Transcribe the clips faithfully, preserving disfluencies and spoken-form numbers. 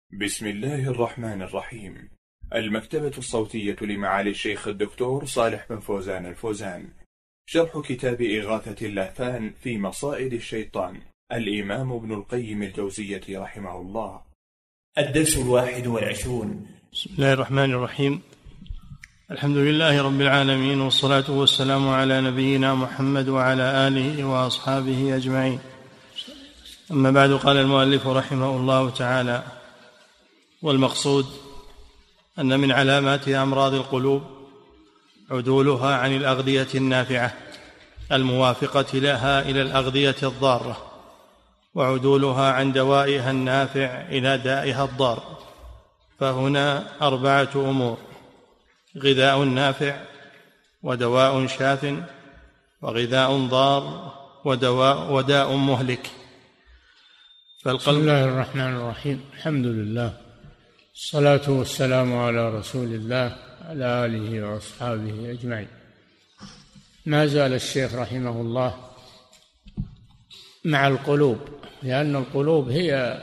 بسم الله الرحمن الرحيم. المكتبة الصوتية لمعالي الشيخ الدكتور صالح بن فوزان الفوزان، شرح كتاب إغاثة اللهفان في مصائد الشيطان، الإمام ابن القيم الجوزية رحمه الله. الدرس الواحد والعشرون. بسم الله الرحمن الرحيم. الحمد لله رب العالمين، والصلاة والسلام على نبينا محمد وعلى آله وأصحابه أجمعين. أما بعد، قال المؤلف رحمه الله تعالى: والمقصود أن من علامات أمراض القلوب عدولها عن الأغذية النافعة الموافقة لها إلى الأغذية الضارة، وعدولها عن دوائها النافع إلى دائها الضار. فهنا أربعة أمور: غذاء نافع، ودواء شاف، وغذاء ضار، ودواء وداء مهلك. فالقلب. بسم الله الرحمن الرحيم. الحمد لله، الصلاة والسلام على رسول الله على آله وأصحابه أجمعين. ما زال الشيخ رحمه الله مع القلوب، لأن القلوب هي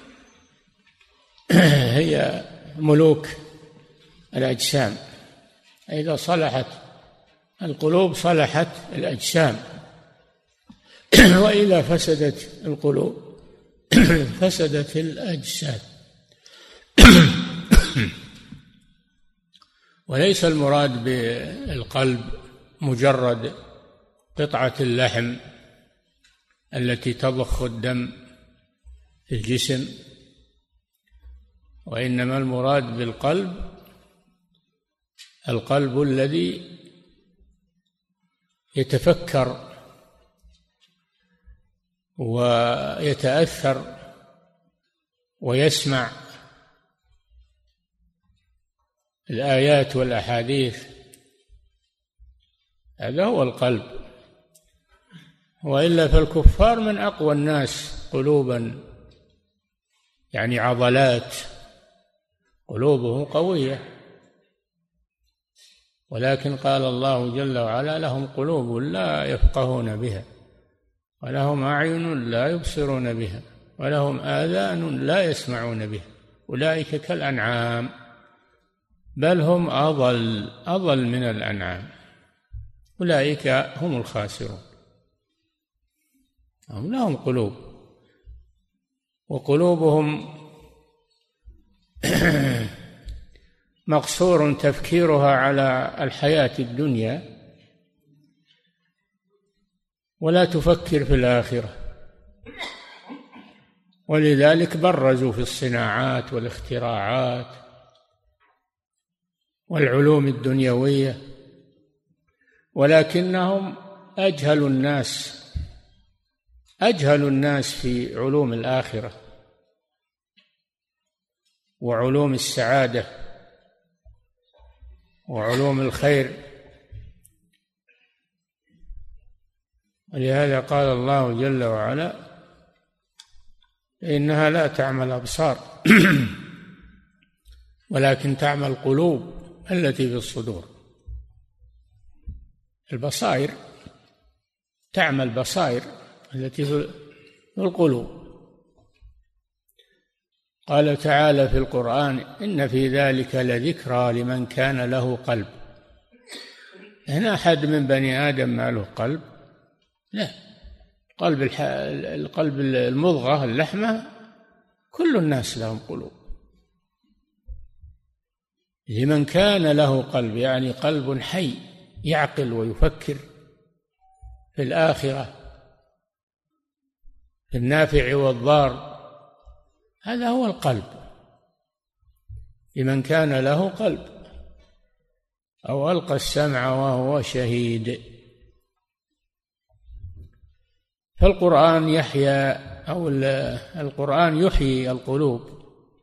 هي ملوك الأجسام. إذا صلحت القلوب صلحت الأجسام، وإذا فسدت القلوب فسدت الأجساد. وليس المراد بالقلب مجرد قطعة اللحم التي تضخ الدم في الجسم، وإنما المراد بالقلب القلب الذي يتفكر ويتأثر ويسمع الآيات والأحاديث. هذا هو القلب. وإلا فالكفار من أقوى الناس قلوبا، يعني عضلات، قلوبهم قوية، ولكن قال الله جل وعلا: لهم قلوب لا يفقهون بها، ولهم أعين لا يبصرون بها، ولهم آذان لا يسمعون بها، أولئك كالأنعام بل هم أضل أضل من الأنعام، أولئك هم الخاسرون. هم لهم قلوب، وقلوبهم مقصور تفكيرها على الحياة الدنيا، ولا تفكر في الآخرة، ولذلك برزوا في الصناعات والاختراعات والعلوم الدنيوية، ولكنهم أجهل الناس أجهل الناس في علوم الآخرة وعلوم السعادة وعلوم الخير. ولهذا قال الله جل وعلا: إنها لا تعمى الأبصار ولكن تعمى القلوب التي في الصدور. البصائر تعمى البصائر التي في القلوب. قال تعالى في القرآن: إن في ذلك لذكرى لمن كان له قلب. هنا أحد من بني آدم ما له قلب؟ لا، قلب الح... القلب المضغة اللحمة كل الناس لهم قلوب. لمن كان له قلب يعني قلب حي يعقل ويفكر في الآخرة، في النافع والضار. هذا هو القلب، لمن كان له قلب. أو ألقى السمع وهو شهيد. فالقرآن يحيى أو القرآن يحيي القلوب،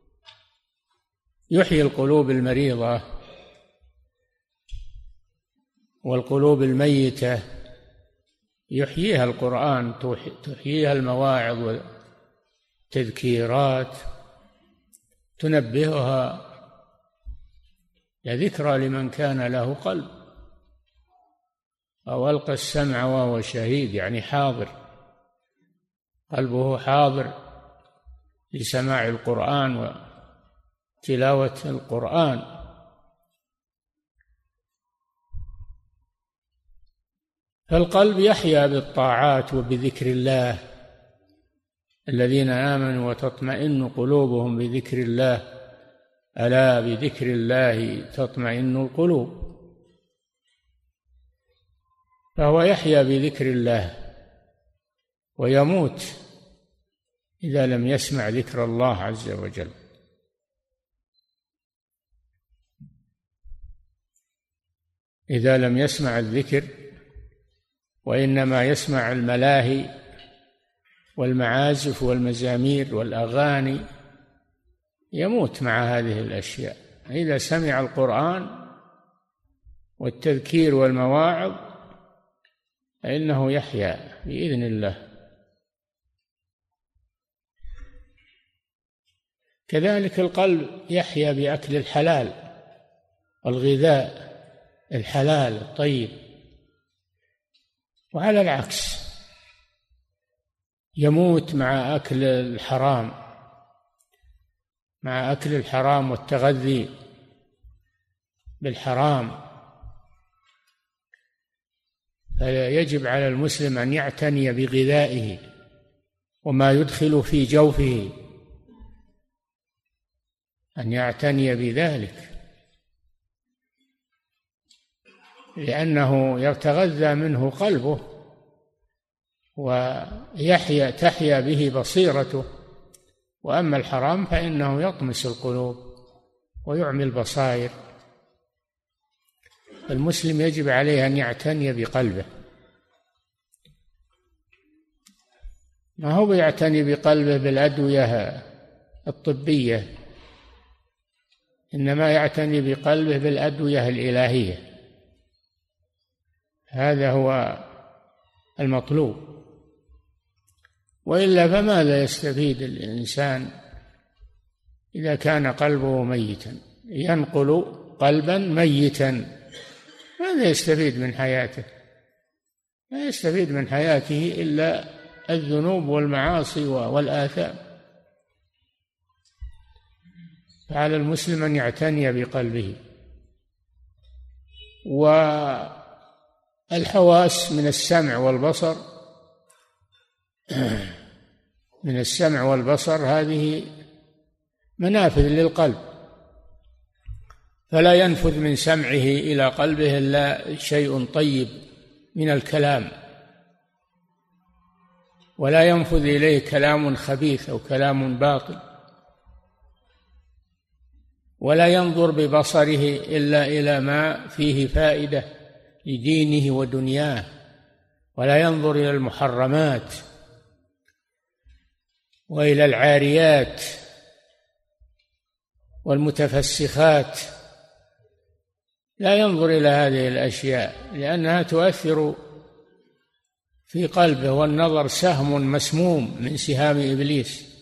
يحيي القلوب المريضة والقلوب الميتة، يحييها القرآن، تحييها المواعظ والتذكيرات، تنبهها. لذكرى لمن كان له قلب. أو ألقى السمع وهو شهيد يعني حاضر، قلبه حاضر لسماع القرآن تلاوة القرآن. فالقلب يحيا بالطاعات وبذكر الله. الذين آمنوا وتطمئن قلوبهم بذكر الله، ألا بذكر الله تطمئن القلوب. فهو يحيا بذكر الله ويموت إذا لم يسمع ذكر الله عز وجل. إذا لم يسمع الذكر وإنما يسمع الملاهي والمعازف والمزامير والأغاني، يموت مع هذه الأشياء. إذا سمع القرآن والتذكير والمواعظ فإنه يحيا بإذن الله. كذلك القلب يحيا بأكل الحلال والغذاء الحلال الطيب، وعلى العكس يموت مع أكل الحرام، مع أكل الحرام والتغذي بالحرام. فيجب على المسلم أن يعتني بغذائه وما يدخل في جوفه، أن يعتني بذلك، لأنه يتغذى منه قلبه ويحيا تحيا به بصيرته. وأما الحرام فإنه يطمس القلوب ويعمي البصائر. المسلم يجب عليه أن يعتني بقلبه، ما هو يعتني بقلبه بالأدوية الطبية، إنما يعتني بقلبه بالأدوية الإلهية. هذا هو المطلوب، وإلا فماذا يستفيد الإنسان إذا كان قلبه ميتا؟ ينقل قلبا ميتا، ماذا يستفيد من حياته؟ لا يستفيد من حياته إلا الذنوب والمعاصي والآثام. فعلى المسلم أن يعتني بقلبه. والحواس من السمع والبصر من السمع والبصر هذه منافذ للقلب، فلا ينفذ من سمعه إلى قلبه إلا شيء طيب من الكلام، ولا ينفذ إليه كلام خبيث أو كلام باطل. ولا ينظر ببصره إلا إلى ما فيه فائدة لدينه ودنياه، ولا ينظر إلى المحرمات وإلى العاريات والمتفسخات. لا ينظر إلى هذه الأشياء لأنها تؤثر في قلبه، والنظر سهم مسموم من سهام إبليس.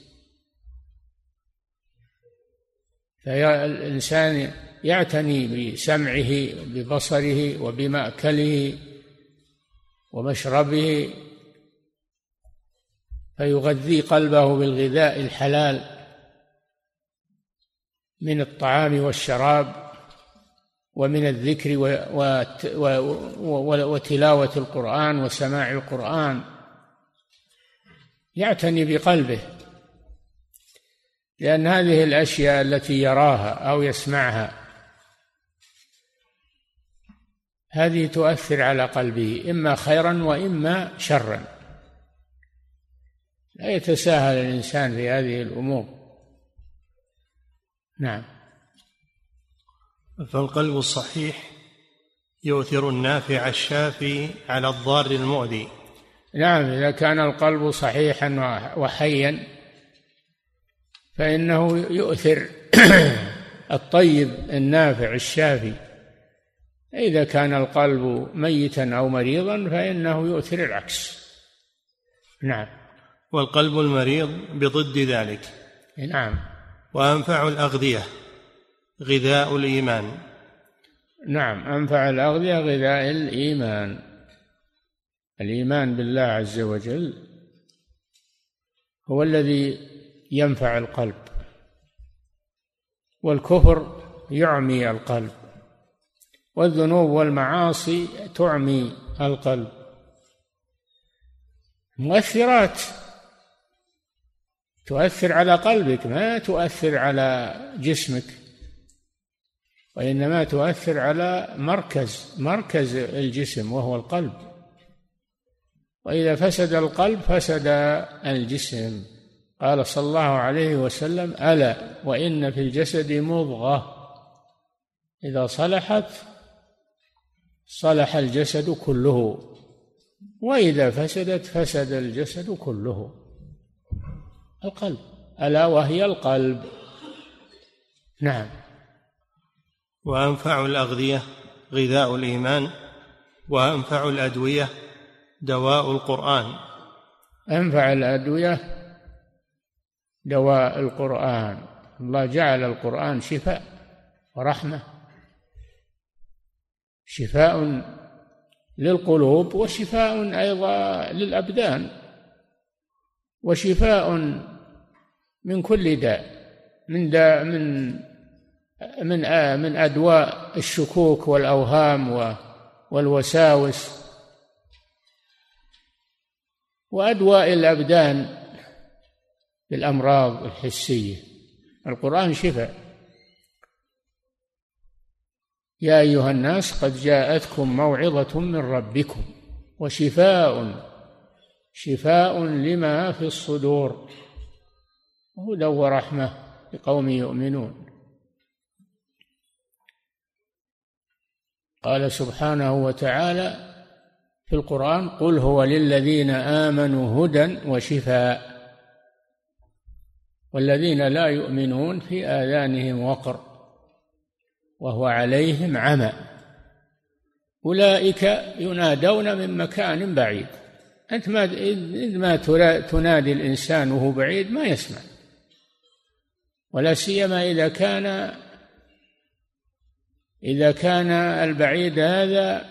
فالإنسان يعتني بسمعه ببصره وبمأكله ومشربه، فيغذي قلبه بالغذاء الحلال من الطعام والشراب ومن الذكر وتلاوة القرآن وسماع القرآن. يعتني بقلبه، لأن هذه الأشياء التي يراها أو يسمعها هذه تؤثر على قلبه إما خيرا وإما شرا. لا يتساهل الإنسان في هذه الأمور. نعم. فالقلب الصحيح يؤثر النافع الشافي على الضار المؤذي. نعم، إذا كان القلب صحيحا وحيا فإنه يؤثر الطيب النافع الشافي. إذا كان القلب ميتا أو مريضا فإنه يؤثر العكس. نعم. والقلب المريض بضد ذلك. نعم. وأنفع الأغذية غذاء الإيمان. نعم، أنفع الأغذية غذاء الإيمان. الإيمان بالله عز وجل هو الذي ينفع القلب، والكفر يعمي القلب، والذنوب والمعاصي تعمي القلب. مؤثرات تؤثر على قلبك، ما تؤثر على جسمك، وإنما تؤثر على مركز مركز الجسم وهو القلب، وإذا فسد القلب فسد الجسم. قال صلى الله عليه وسلم: ألا وإن في الجسد مضغة إذا صلحت صلح الجسد كله، وإذا فسدت فسد الجسد كله. القلب، ألا وهي القلب. نعم. وأنفع الأغذية غذاء الإيمان، وأنفع الأدوية دواء القرآن. أنفع الأدوية دواء القرآن. الله جعل القرآن شفاء ورحمة، شفاء للقلوب وشفاء أيضا للأبدان، وشفاء من كل داء، من داء من من من أدواء الشكوك والأوهام والوساوس، وأدواء الأبدان بالأمراض الحسية. القرآن شفاء. يا أيها الناس قد جاءتكم موعظة من ربكم وشفاء شفاء لما في الصدور وهدى ورحمة لقوم يؤمنون. قال سبحانه وتعالى في القرآن: قل هو للذين آمنوا هدى وشفاء والذين لا يؤمنون في آذانهم وقر وهو عليهم عمى أولئك ينادون من مكان بعيد. أنت ما ما تنادي الإنسان وهو بعيد ما يسمع، ولا سيما إذا كان إذا كان البعيد هذا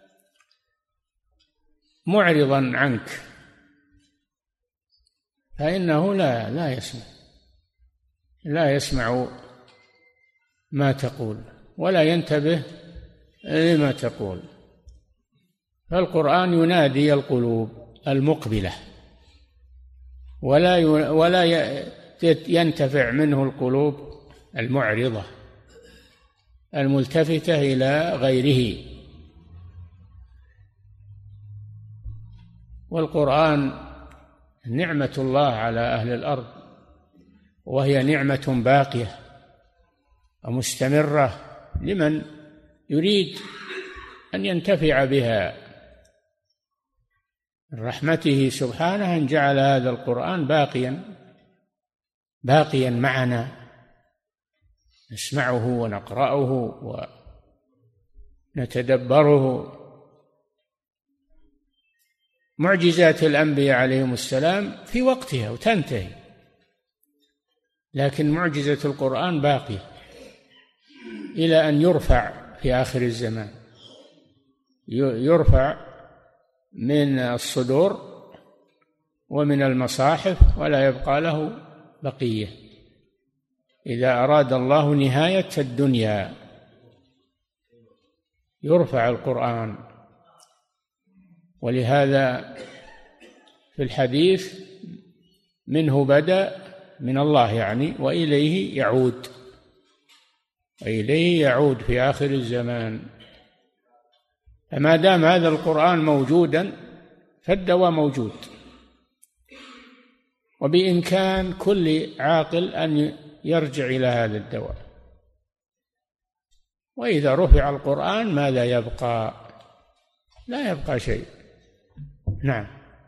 معرضا عنك فإنه لا لا يسمع لا يسمع ما تقول ولا ينتبه لما تقول. فالقرآن ينادي القلوب المقبلة، ولا ولا ينتفع منه القلوب المعرضة الملتفتة إلى غيره. والقرآن نعمة الله على أهل الأرض، وهي نعمة باقية ومستمرة لمن يريد أن ينتفع بها. من رحمته سبحانه أن جعل هذا القرآن باقيا باقيا معنا، نسمعه ونقرأه ونتدبره. معجزات الأنبياء عليهم السلام في وقتها وتنتهي، لكن معجزة القرآن باقية إلى أن يرفع في آخر الزمان، يرفع من الصدور ومن المصاحف ولا يبقى له بقية. إذا أراد الله نهاية الدنيا يرفع القرآن. ولهذا في الحديث: منه بدأ، من الله يعني، وإليه يعود وإليه يعود في آخر الزمان. فما دام هذا القرآن موجودا فالدواء موجود، وبإمكان كل عاقل أن يرجع إلى هذا الدواء. وإذا رفع القرآن ماذا يبقى؟ لا يبقى شيء. نعم.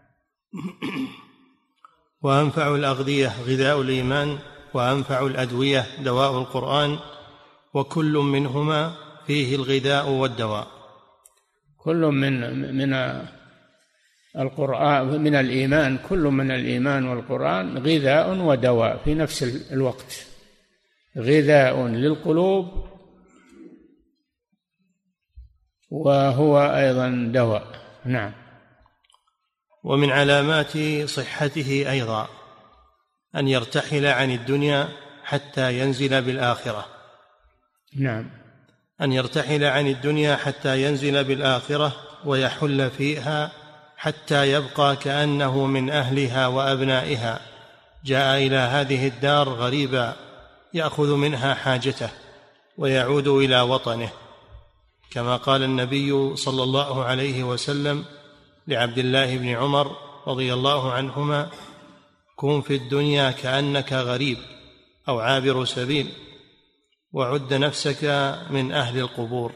وأنفع الأغذية غذاء الإيمان، وأنفع الأدوية دواء القرآن، وكل منهما فيه الغذاء والدواء. كل من من القرآن من الإيمان، كل من الإيمان والقرآن غذاء ودواء في نفس الوقت، غذاء للقلوب وهو أيضا دواء. نعم. ومن علامات صحته أيضا أن يرتحل عن الدنيا حتى ينزل بالآخرة. نعم. أن يرتحل عن الدنيا حتى ينزل بالآخرة ويحل فيها حتى يبقى كأنه من أهلها وأبنائها، جاء إلى هذه الدار غريبا يأخذ منها حاجته ويعود إلى وطنه، كما قال النبي صلى الله عليه وسلم لعبد الله بن عمر رضي الله عنهما: كن في الدنيا كأنك غريب أو عابر سبيل، وعد نفسك من أهل القبور.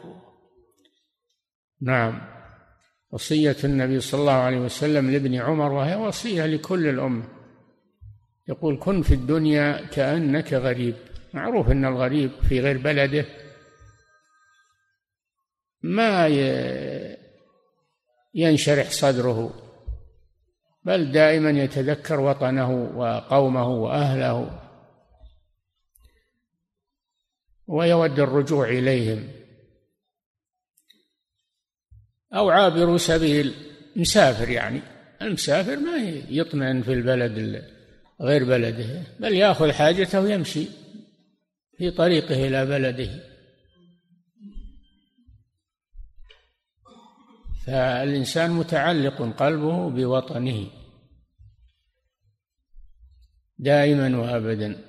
نعم، وصية النبي صلى الله عليه وسلم لابن عمر، وهي وصية لكل الأمة، يقول: كن في الدنيا كأنك غريب. معروف أن الغريب في غير بلده ما ينشرح صدره، بل دائما يتذكر وطنه وقومه وأهله ويود الرجوع إليهم. أو عابر سبيل، مسافر، يعني المسافر ما يطمئن في البلد غير بلده، بل يأخذ حاجته ويمشي في طريقه إلى بلده. فالإنسان متعلق قلبه بوطنه دائما وأبدا.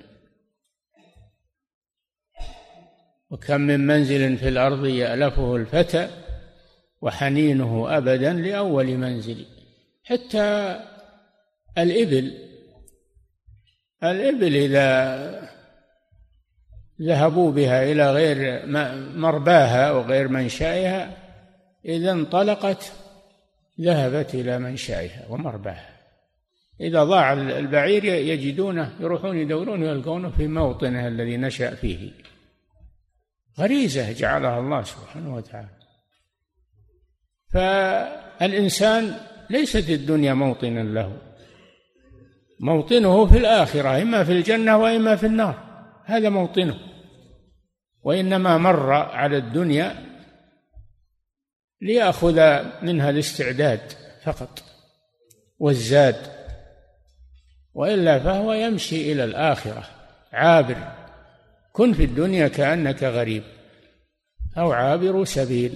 وكم من منزل في الأرض يألفه الفتى وحنينه أبدا لأول منزل. حتى الإبل الإبل إذا ذهبوا بها إلى غير مرباها وغير منشأها، إذا انطلقت ذهبت إلى منشأها ومرباها. إذا ضاع البعير يجدونه، يروحون يدورون يلقونه في موطنه الذي نشأ فيه. غريزة جعلها الله سبحانه وتعالى. فالإنسان ليست الدنيا موطنا له، موطنه في الآخرة، إما في الجنة وإما في النار، هذا موطنه. وإنما مر على الدنيا ليأخذ منها الاستعداد فقط والزاد، وإلا فهو يمشي إلى الآخرة عابر. كن في الدنيا كأنك غريب أو عابر سبيل.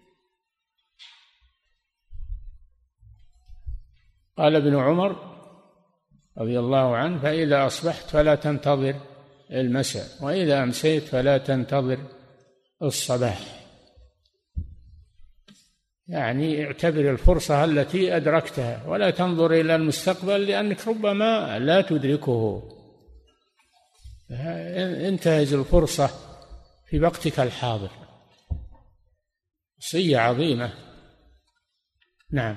قال ابن عمر رضي الله عنه: فإذا أصبحت فلا تنتظر المساء، وإذا أمسيت فلا تنتظر الصباح. يعني اعتبر الفرصة التي أدركتها ولا تنظر إلى المستقبل، لأنك ربما لا تدركه. انتهز الفرصة في وقتك الحاضر. وصية عظيمة. نعم.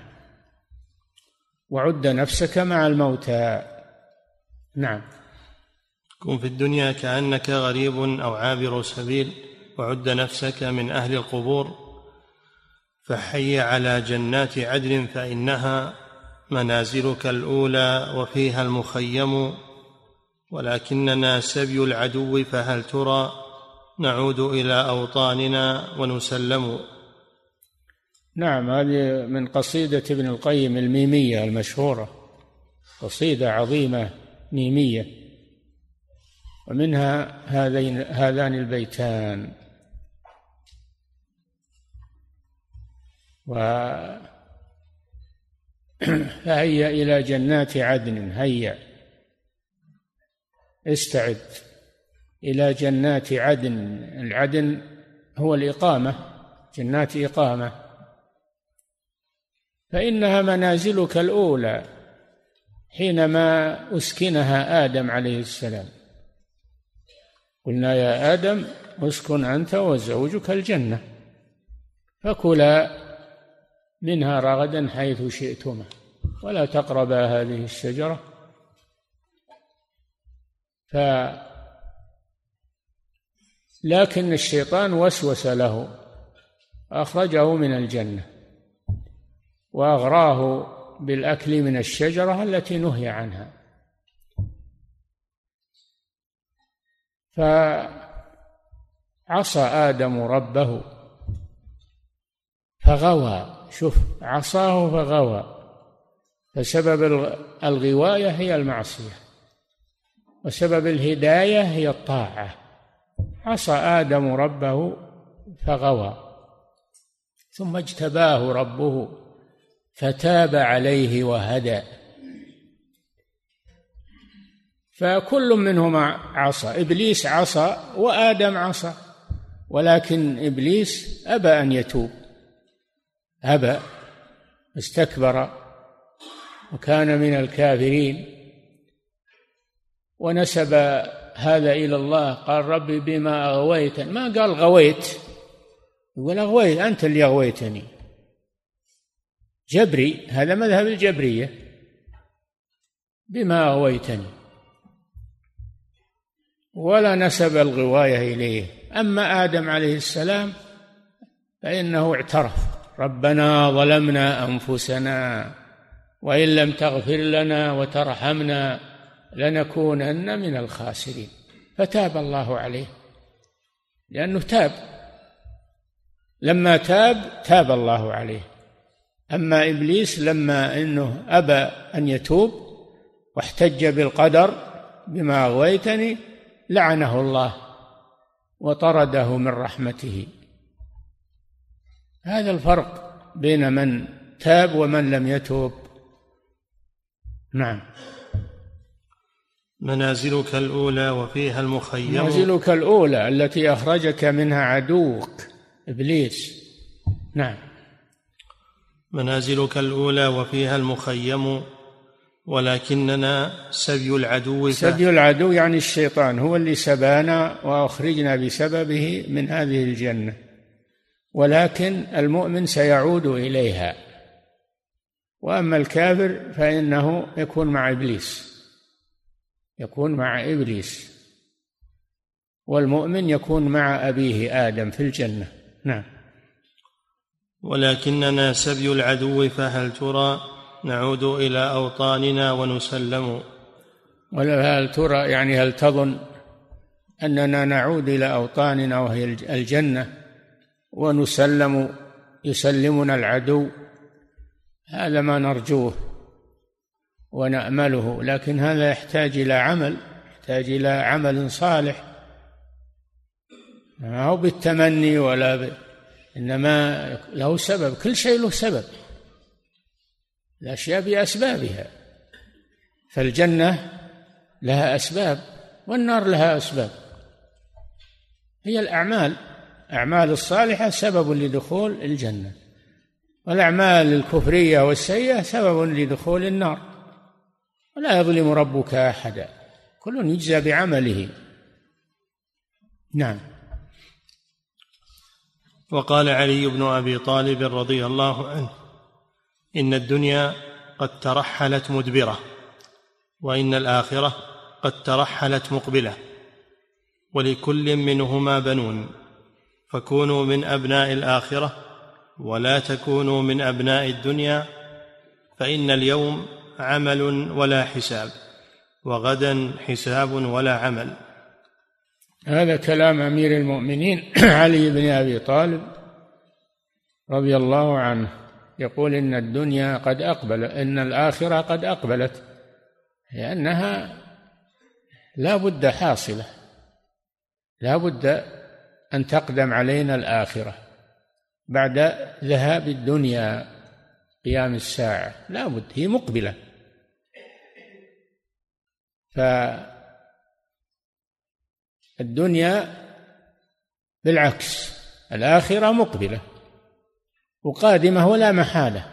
وعد نفسك مع الموتى. نعم. كن في الدنيا كأنك غريب أو عابر سبيل، وعد نفسك من أهل القبور، فحي على جنات عدن فإنها منازلك الأولى وفيها المخيم، ولكننا سبي العدو فهل ترى نعود إلى أوطاننا ونسلم. نعم، هذه من قصيدة ابن القيم الميمية المشهورة، قصيدة عظيمة ميمية، ومنها هذين هذان البيتان: فهيا إلى جنات عدن، هيا استعد إلى جنات عدن. العدن هو الإقامة، جنات إقامة، فإنها منازلك الأولى حينما أسكنها آدم عليه السلام. قلنا: يا آدم اسكن أنت وزوجك الجنة فكلا منها رغدا حيث شئتما ولا تقربا هذه الشجرة. ف لكن الشيطان وسوس له، أخرجه من الجنة وأغراه بالأكل من الشجرة التي نهي عنها، فعصى آدم ربه فغوى. شوف، عصاه فغوى، فسبب الغواية هي المعصية. وسبب الهداية هي الطاعة. عصى آدم ربه فغوى، ثم اجتباه ربه فتاب عليه وهدى. فكل منهما عصى، إبليس عصى وآدم عصى، ولكن إبليس أبى أن يتوب، أبى، استكبر وكان من الكافرين ونسب هذا إلى الله. قال ربي بما أغويتني، ما قال غويت، يقول أغويت، أنت اللي أغويتني. جبري، هذا مذهب الجبرية، بما أغويتني، ولا نسب الغواية إليه. أما آدم عليه السلام فإنه اعترف ربنا ظلمنا أنفسنا وإن لم تغفر لنا وترحمنا لنكونن من الخاسرين، فتاب الله عليه لأنه تاب، لما تاب تاب الله عليه. أما إبليس لما إنه أبى أن يتوب واحتج بالقدر بما أغويتني لعنه الله وطرده من رحمته. هذا الفرق بين من تاب ومن لم يتوب. نعم. منازلك الأولى وفيها المخيم. منازلك الأولى التي أخرجك منها عدوك إبليس. نعم. منازلك الأولى وفيها المخيم ولكننا سبي العدو. سبي العدو يعني الشيطان هو اللي سبانا وأخرجنا بسببه من هذه الجنة، ولكن المؤمن سيعود إليها، وأما الكافر فإنه يكون مع إبليس، يكون مع إبليس، والمؤمن يكون مع أبيه آدم في الجنة. نعم. ولكننا سبي العدو فهل ترى نعود إلى أوطاننا ونسلم. ولا هل ترى يعني هل تظن أننا نعود إلى أوطاننا وهي الجنة ونسلم، يسلمنا العدو؟ هذا ما نرجوه ونأمله، لكن هذا يحتاج إلى عمل، يحتاج إلى عمل صالح، ما هو بالتمني ولا ب... إنما له سبب، كل شيء له سبب، الأشياء بأسبابها، فالجنة لها أسباب والنار لها أسباب، هي الأعمال، أعمال الصالحة سبب لدخول الجنة، والأعمال الكفرية والسيئة سبب لدخول النار، ولا يظلم ربك أحدا، كل يجزى بعمله. نعم. وقال علي بن أبي طالب رضي الله عنه: إن الدنيا قد ترحلت مدبرة، وإن الآخرة قد ترحلت مقبلة، ولكل منهما بنون، فكونوا من أبناء الآخرة ولا تكونوا من أبناء الدنيا، فإن اليوم عمل ولا حساب، وغدا حساب ولا عمل. هذا كلام أمير المؤمنين علي بن أبي طالب رضي الله عنه، يقول إن الدنيا قد أقبل، إن الآخرة قد أقبلت، لأنها لا بد حاصلة، لا بد أن تقدم علينا الآخرة بعد ذهاب الدنيا، قيام الساعة لا بد، هي مقبلة. فالدنيا بالعكس، الآخرة مقبلة وقادمة ولا محالة،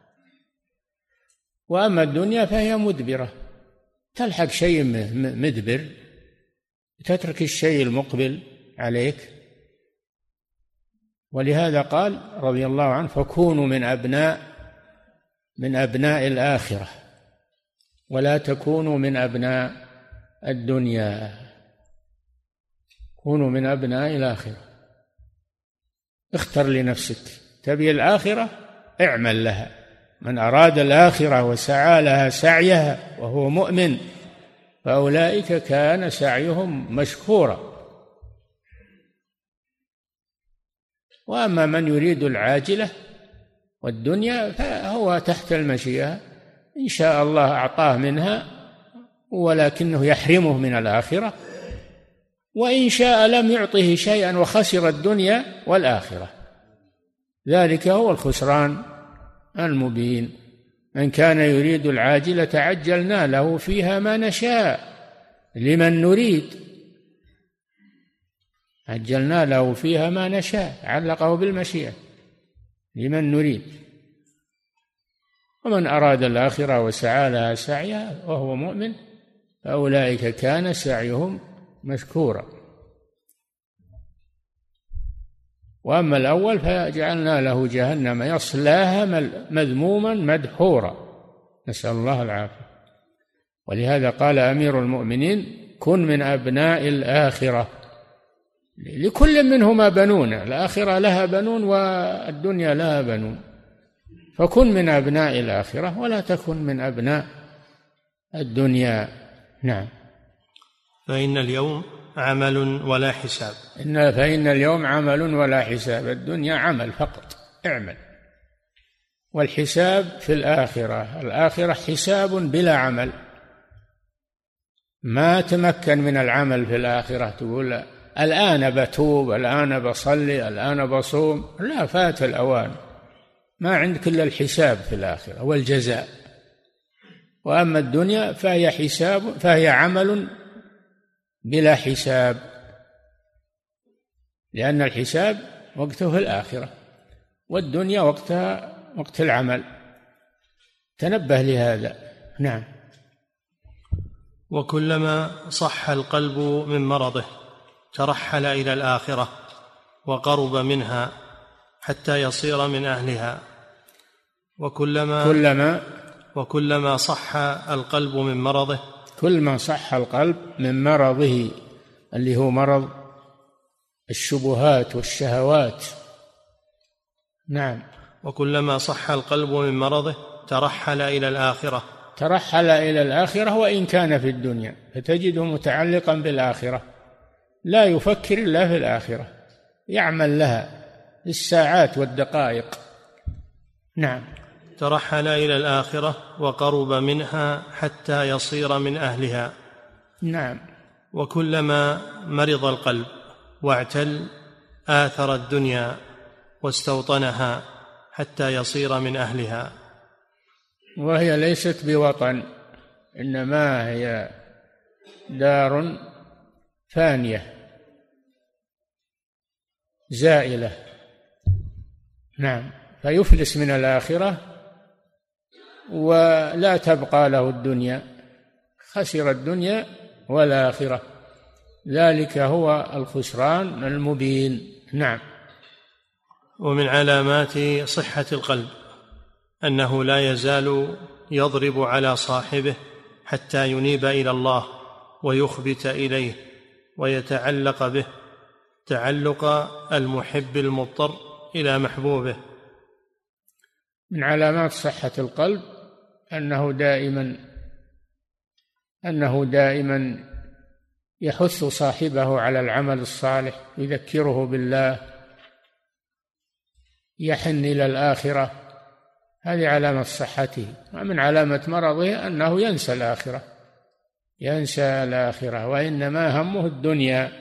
وأما الدنيا فهي مدبرة، تلحق شيء مدبر تترك الشيء المقبل عليك. ولهذا قال رضي الله عنه: فكونوا من أبناء من أبناء الآخرة ولا تكونوا من أبناء الدنيا، كونوا من أبناء الآخرة. اختر لنفسك، تبي الآخرة اعمل لها، من أراد الآخرة وسعى لها سعيها وهو مؤمن فأولئك كان سعيهم مشكورا. وأما من يريد العاجلة والدنيا فهو تحت المشيئة، إن شاء الله أعطاه منها ولكنه يحرمه من الآخرة، وإن شاء لم يعطه شيئا وخسر الدنيا والآخرة. ذلك هو الخسران المبين. من كان يريد العاجلة عجلنا له فيها ما نشاء لمن نريد، عجلنا له فيها ما نشاء، علقه بالمشيئة، لمن نريد. ومن أراد الآخرة وسعى لها سعيها وهو مؤمن فأولئك كان سعيهم مشكورا. وأما الأول فجعلنا له جهنم يصلاها مذموما مدحورا، نسأل الله العافية. ولهذا قال أمير المؤمنين: كن من أبناء الآخرة. لكل منهما بنون، الآخرة لها بنون والدنيا لها بنون، فكن من أبناء الآخرة ولا تكن من أبناء الدنيا. نعم. فإن اليوم عمل ولا حساب. إن فإن اليوم عمل ولا حساب. الدنيا عمل فقط، اعمل، والحساب في الآخرة. الآخرة حساب بلا عمل، ما تمكن من العمل في الآخرة تقول الآن بتوب، الآن بصلي، الآن بصوم، لا، فات الأوان. ما عندك إلا الحساب في الآخرة والجزاء. وأما الدنيا فهي حساب، فهي عمل بلا حساب، لأن الحساب وقته في الآخرة، والدنيا وقتها وقت العمل. تنبه لهذا. نعم. وكلما صح القلب من مرضه ترحل إلى الآخرة وقرب منها حتى يصير من أهلها. وكلما كلما وكلما صح القلب من مرضه كل ما صح القلب من مرضه، اللي هو مرض الشبهات والشهوات. نعم. وكلما صح القلب من مرضه ترحل إلى الآخرة ترحل إلى الآخرة وإن كان في الدنيا، فتجده متعلقا بالآخرة، لا يفكر إلا في الآخرة، يعمل لها الساعات والدقائق. نعم. ترحل إلى الآخرة وقرب منها حتى يصير من أهلها. نعم. وكلما مرض القلب واعتل آثر الدنيا واستوطنها حتى يصير من أهلها. وهي ليست بوطن، إنما هي دار فانية زائلة. نعم. فيفلس من الآخرة ولا تبقى له الدنيا، خسر الدنيا والآخرة. ذلك هو الخسران المبين. نعم. ومن علامات صحة القلب أنه لا يزال يضرب على صاحبه حتى ينيب إلى الله ويخبت إليه ويتعلق به تعلق المحب المضطر إلى محبوبه. من علامات صحة القلب أنه دائما أنه دائما يحث صاحبه على العمل الصالح، يذكره بالله، يحن إلى الآخرة. هذه علامة صحته. ومن علامة مرضه أنه ينسى الآخرة، ينسى الآخرة وإنما همه الدنيا.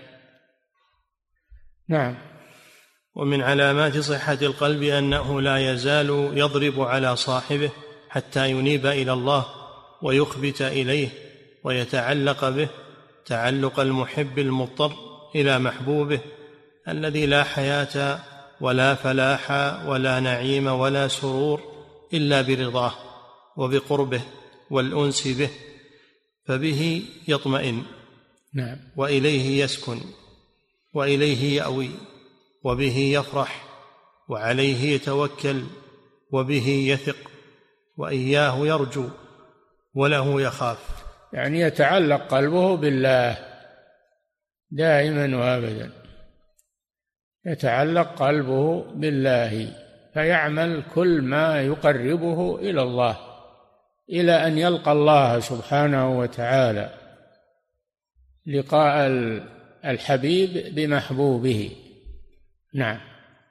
نعم. ومن علامات صحة القلب أنه لا يزال يضرب على صاحبه حتى ينيب إلى الله ويخبت إليه ويتعلق به تعلق المحب المضطر إلى محبوبه الذي لا حياة ولا فلاح ولا نعيم ولا سرور إلا برضاه وبقربه والأنس به، فبه يطمئن. نعم. وإليه يسكن وإليه يأوي وبه يفرح وعليه يتوكل وبه يثق وإياه يرجو وله يخاف. يعني يتعلق قلبه بالله دائما وابدا، يتعلق قلبه بالله فيعمل كل ما يقربه إلى الله إلى أن يلقى الله سبحانه وتعالى، لقاء الحبيب بمحبوبه. نعم.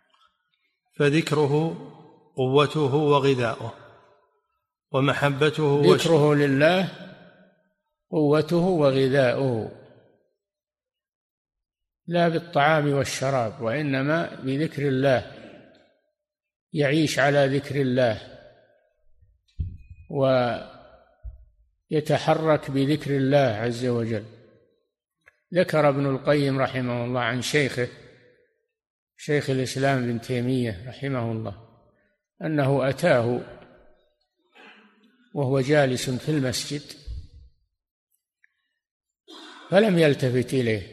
فذكره قوته وغذاؤه ومحبته ذكره لله قوته وغذاؤه، لا بالطعام والشراب، وإنما بذكر الله، يعيش على ذكر الله ويتحرك بذكر الله عز وجل. ذكر ابن القيم رحمه الله عن شيخه شيخ الإسلام ابن تيمية رحمه الله أنه أتاه وهو جالس في المسجد فلم يلتفت إليه،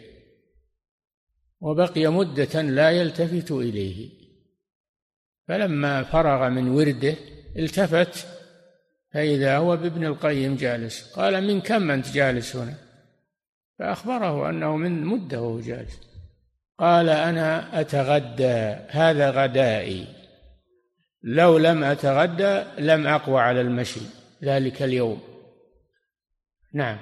وبقي مدة لا يلتفت إليه، فلما فرغ من ورده التفت فإذا هو بابن القيم جالس. قال: من كم أنت جالس هنا؟ فأخبره أنه من مدة وهو جالس. قال: أنا أتغدى، هذا غدائي، لو لم أتغدى لم أقوى على المشي ذلك اليوم. نعم.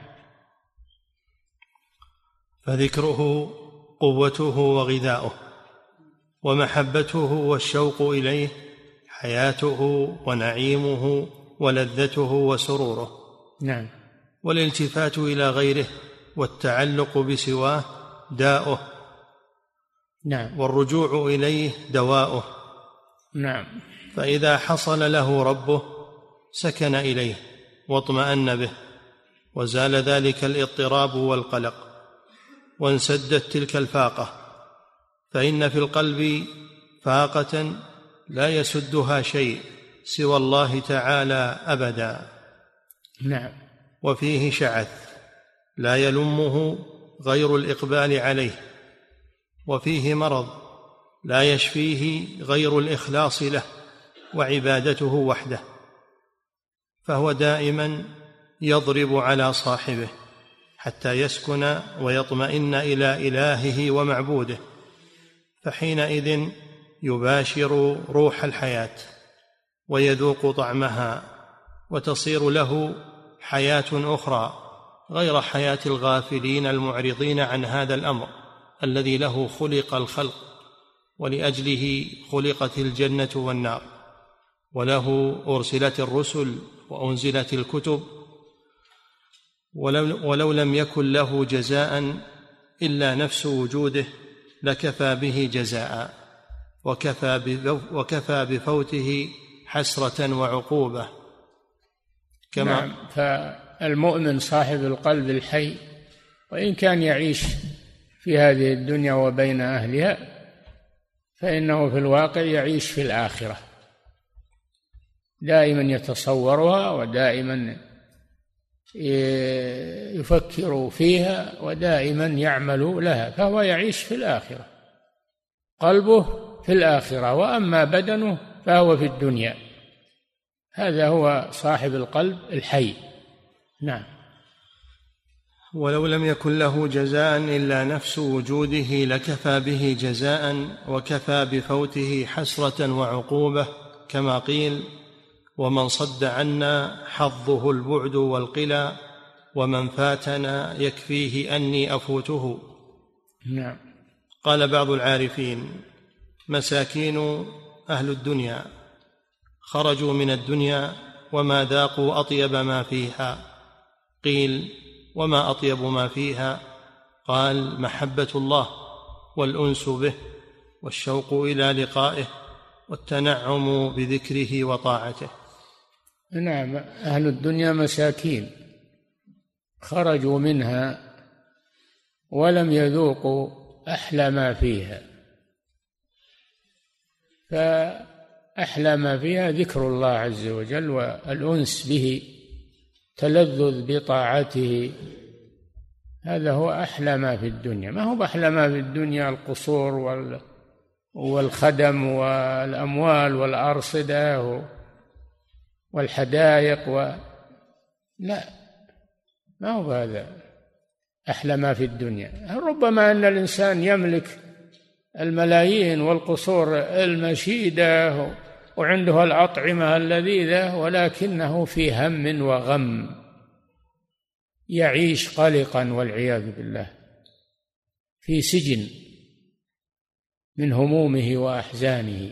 فذكره قوته وغذاؤه، ومحبته والشوق إليه حياته ونعيمه ولذته وسروره. نعم. والالتفات إلى غيره والتعلق بسواه داؤه. نعم. والرجوع إليه دواؤه. نعم. فإذا حصل له ربه سكن إليه واطمأن به، وزال ذلك الاضطراب والقلق، وانسدت تلك الفاقة، فإن في القلب فاقة لا يسدها شيء سوى الله تعالى أبدا. نعم. وفيه شعث لا يلمه غير الإقبال عليه، وفيه مرض لا يشفيه غير الإخلاص له وعبادته وحده، فهو دائما يضرب على صاحبه حتى يسكن ويطمئن إلى إلهه ومعبوده، فحينئذ يباشر روح الحياة ويذوق طعمها، وتصير له حياة أخرى غير حياة الغافلين المعرضين عن هذا الأمر الذي له خلق الخلق، ولأجله خلقت الجنة والنار، وله أرسلت الرسل وأنزلت الكتب، ولو, ولو لم يكن له جزاء إلا نفس وجوده لكفى به جزاء، وكفى, وكفى بفوته حسرة وعقوبة. كما نعم. فالمؤمن صاحب القلب الحي وإن كان يعيش في هذه الدنيا وبين أهلها، فإنه في الواقع يعيش في الآخرة، دائما يتصورها ودائما يفكر فيها ودائما يعمل لها، فهو يعيش في الآخرة، قلبه في الآخرة، وأما بدنه فهو في الدنيا. هذا هو صاحب القلب الحي. نعم. ولو لم يكن له جزاء إلا نفس وجوده لكفى به جزاء، وكفى بفوته حسرة وعقوبة، كما قيل: ومن صد عنا حظه البعد والقلى، ومن فاتنا يكفيه أني أفوته. نعم. قال بعض العارفين: مساكين أهل الدنيا خرجوا من الدنيا وما ذاقوا أطيب ما فيها. قيل: وما أطيب ما فيها؟ قال: محبة الله والأنس به والشوق إلى لقائه والتنعم بذكره وطاعته. نعم. أهل الدنيا مساكين خرجوا منها ولم يذوقوا أحلى ما فيها، فأحلى ما فيها ذكر الله عز وجل والأنس به، تلذذ بطاعته، هذا هو أحلى ما في الدنيا. ما هو أحلى ما في الدنيا القصور والخدم والأموال والأرصدة والحدائق و... لا، ما هو هذا أحلى ما في الدنيا. ربما أن الإنسان يملك الملايين والقصور المشيدة وعنده الأطعمة اللذيذة، ولكنه في هم وغم، يعيش قلقا والعياذ بالله، في سجن من همومه وأحزانه.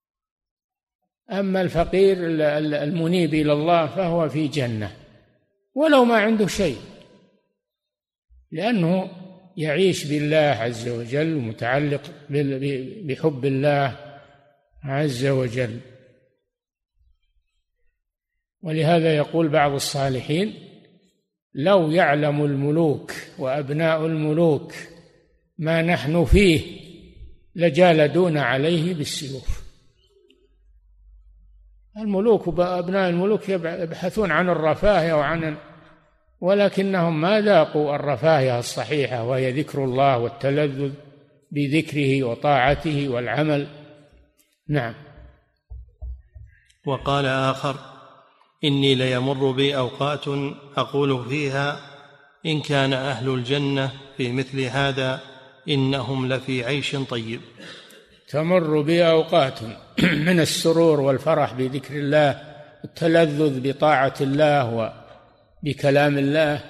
أما الفقير المنيب إلى الله فهو في جنة، ولو ما عنده شيء، لأنه يعيش بالله عز وجل ومتعلق بحب الله عز وجل. ولهذا يقول بعض الصالحين: لو يعلم الملوك وأبناء الملوك ما نحن فيه لجالدون عليه بالسيوف. الملوك وأبناء الملوك يبحثون عن الرفاهية وعن ولكنهم ما ذاقوا الرفاهية الصحيحة، وهي ذكر الله والتلذذ بذكره وطاعته والعمل. نعم. وقال آخر: إني ليمر بي أوقات أقول فيها إن كان أهل الجنة في مثل هذا إنهم لفي عيش طيب. تمر بي أوقات من السرور والفرح بذكر الله، التلذذ بطاعة الله وبكلام الله،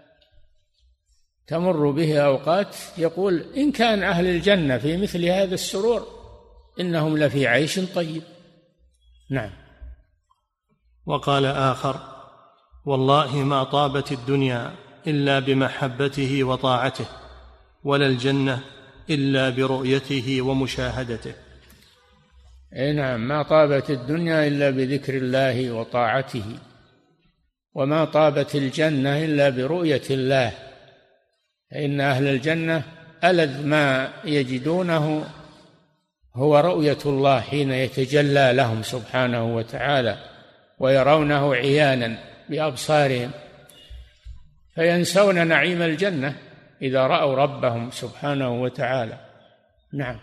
تمر به أوقات يقول إن كان أهل الجنة في مثل هذا السرور إنهم لفي عيش طيب. نعم. وقال آخر: والله ما طابت الدنيا إلا بمحبته وطاعته، ولا الجنة إلا برؤيته ومشاهدته. نعم، ما طابت الدنيا إلا بذكر الله وطاعته، وما طابت الجنة إلا برؤية الله. فإن أهل الجنة ألذ ما يجدونه هو رؤية الله حين يتجلى لهم سبحانه وتعالى ويرونه عيانا بأبصارهم، فينسون نعيم الجنة إذا رأوا ربهم سبحانه وتعالى. نعم.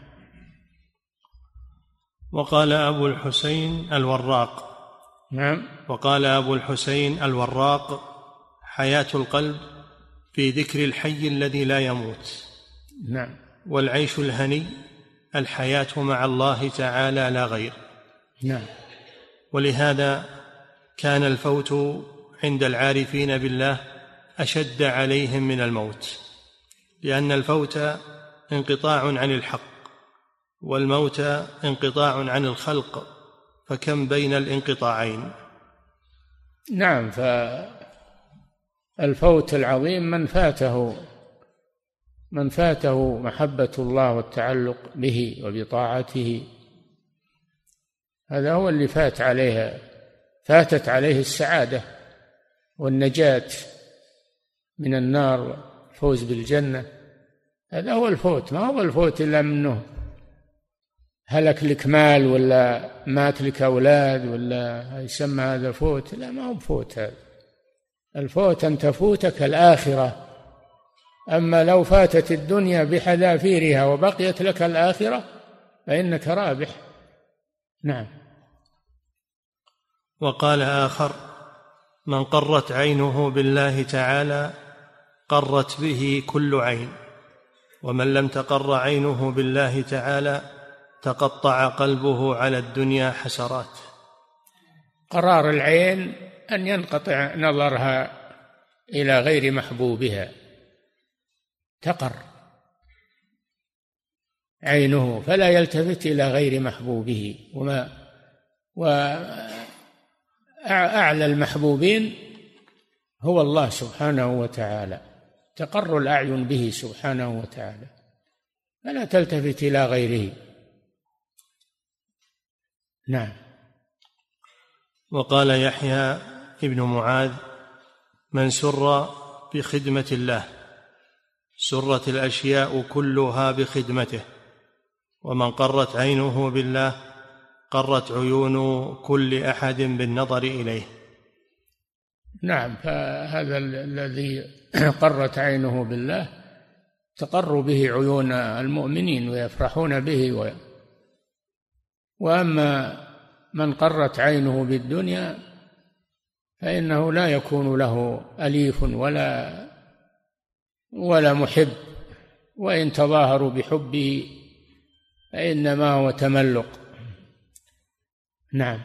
وقال أبو الحسين الوراق نعم. وقال أبو الحسين الوراق: حياة القلب في ذكر الحي الذي لا يموت. نعم. والعيش الهني الحياة مع الله تعالى لا غير. نعم. ولهذا كان الفوت عند العارفين بالله أشد عليهم من الموت، لأن الفوت انقطاع عن الحق، والموت انقطاع عن الخلق، فكم بين الانقطاعين. نعم. فالفوت العظيم من فاته من فاته محبة الله والتعلق به وبطاعته، هذا هو اللي فات عليها فاتت عليه السعادة والنجاة من النار والفوز بالجنة. هذا هو الفوت، ما هو الفوت إلا منه هلك لك مال ولا مات لك أولاد ولا يسمى هذا فوت. لا، ما هو فوت. هذا الفوت أن تفوتك الآخرة. أما لو فاتت الدنيا بحذافيرها وبقيت لك الآخرة فإنك رابح. نعم. وقال آخر: من قرت عينه بالله تعالى قرت به كل عين، ومن لم تقر عينه بالله تعالى تقطع قلبه على الدنيا حسرات. قرار العين أن ينقطع نظرها إلى غير محبوبها، تقر عينه فلا يلتفت إلى غير محبوبه. وما وأعلى المحبوبين هو الله سبحانه وتعالى، تقر الأعين به سبحانه وتعالى، فلا تلتفت إلى غيره. نعم. وقال يحيى ابن معاذ: من سر بخدمة الله سرت الأشياء كلها بخدمته، ومن قرت عينه بالله قرت عيون كل أحد بالنظر إليه. نعم. فهذا الذي قرت عينه بالله تقر به عيون المؤمنين ويفرحون به و... وأما من قرت عينه بالدنيا فإنه لا يكون له أليف ولا ولا محب، وإن تظاهروا بحبه فإنما هو تملق. نعم.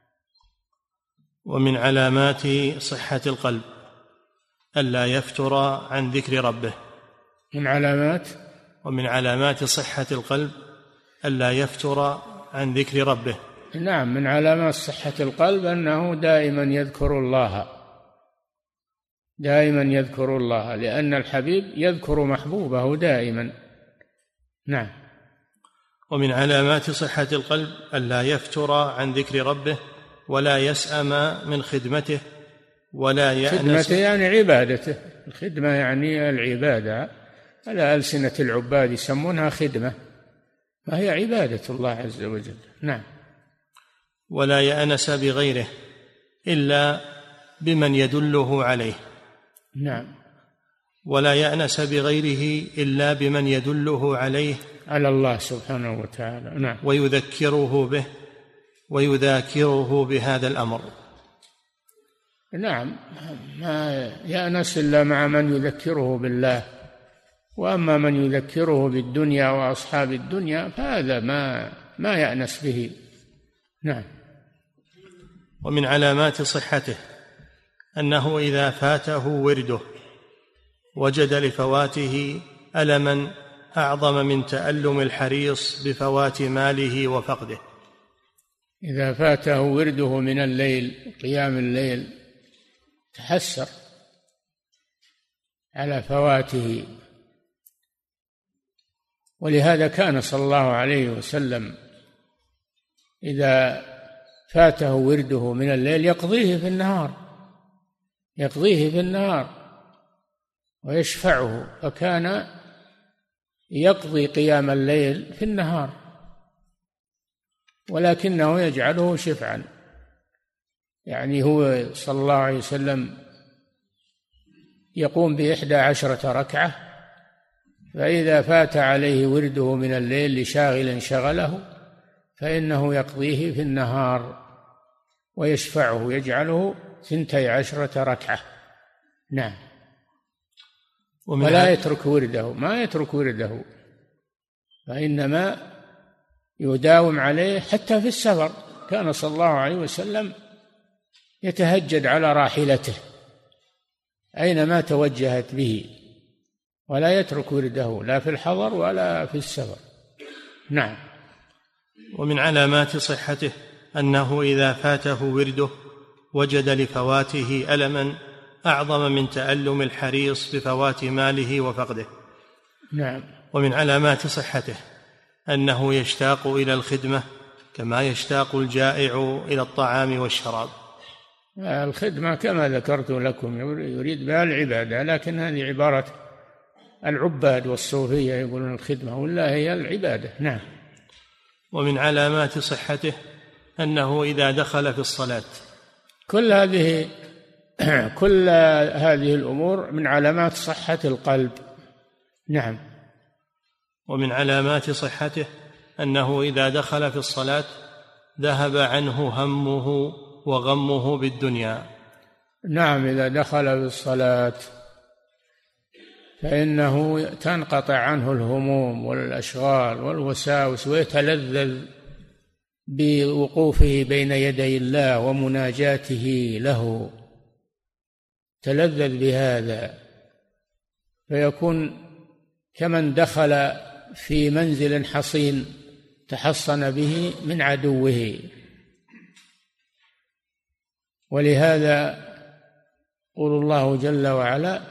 ومن علامات صحة القلب ألا يفتر عن ذكر ربه. من علامات ومن علامات صحة القلب ألا يفتر عن ذكر ربه. نعم. من علامات صحة القلب أنه دائما يذكر الله دائما يذكر الله، لأن الحبيب يذكر محبوبه دائما. نعم. ومن علامات صحة القلب ألا يفتر عن ذكر ربه ولا يسأم من خدمته ولا يأنس. خدمته يعني عبادته، الخدمة يعني العبادة، على ألسنة العباد يسمونها خدمة، فهي عبادة الله عز وجل. نعم. ولا يأنس بغيره إلا بمن يدله عليه. نعم. ولا يأنس بغيره إلا بمن يدله عليه، على الله سبحانه وتعالى. نعم. ويذكره به ويذاكره بهذا الأمر. نعم، ما يأنس إلا مع من يذكره بالله، وأما من يذكره بالدنيا وأصحاب الدنيا فهذا ما ما يأنس به. نعم. ومن علامات صحته أنه إذا فاته ورده وجد لفواته ألما أعظم من تألم الحريص بفوات ماله وفقده. إذا فاته ورده من الليل، قيام الليل، تحسر على فواته. ولهذا كان صلى الله عليه وسلم إذا فاته ورده من الليل يقضيه في النهار، يقضيه في النهار ويشفعه، فكان يقضي قيام الليل في النهار ولكنه يجعله شفعا. يعني هو صلى الله عليه وسلم يقوم بإحدى عشرة ركعة، فإذا فات عليه ورده من الليل لشاغل شغله فإنه يقضيه في النهار ويشفعه، يجعله ثنتي عشرة ركعة. نعم. ولا يترك ورده، ما يترك ورده، فإنما يداوم عليه حتى في السفر. كان صلى الله عليه وسلم يتهجد على راحلته أينما توجهت به، ولا يترك ورده لا في الحضر ولا في السفر. نعم. ومن علامات صحته أنه إذا فاته ورده وجد لفواته ألما أعظم من تألم الحريص بفوات ماله وفقده. نعم. ومن علامات صحته أنه يشتاق إلى الخدمة كما يشتاق الجائع إلى الطعام والشراب. الخدمة كما ذكرت لكم يريد بها العبادة، لكن هذه عبارة العباد والصوفية يقولون الخدمة، ولا هي العبادة. نعم. ومن علامات صحته أنه إذا دخل في الصلاة. كل هذه كل هذه الأمور من علامات صحة القلب. نعم. ومن علامات صحته أنه إذا دخل في الصلاة ذهب عنه همه وغمه بالدنيا. نعم، إذا دخل في الصلاة فإنه تنقطع عنه الهموم والأشغال والوساوس، ويتلذذ بوقوفه بين يدي الله ومناجاته له، تلذذ بهذا، فيكون كمن دخل في منزل حصين تحصن به من عدوه. ولهذا يقول الله جل وعلا: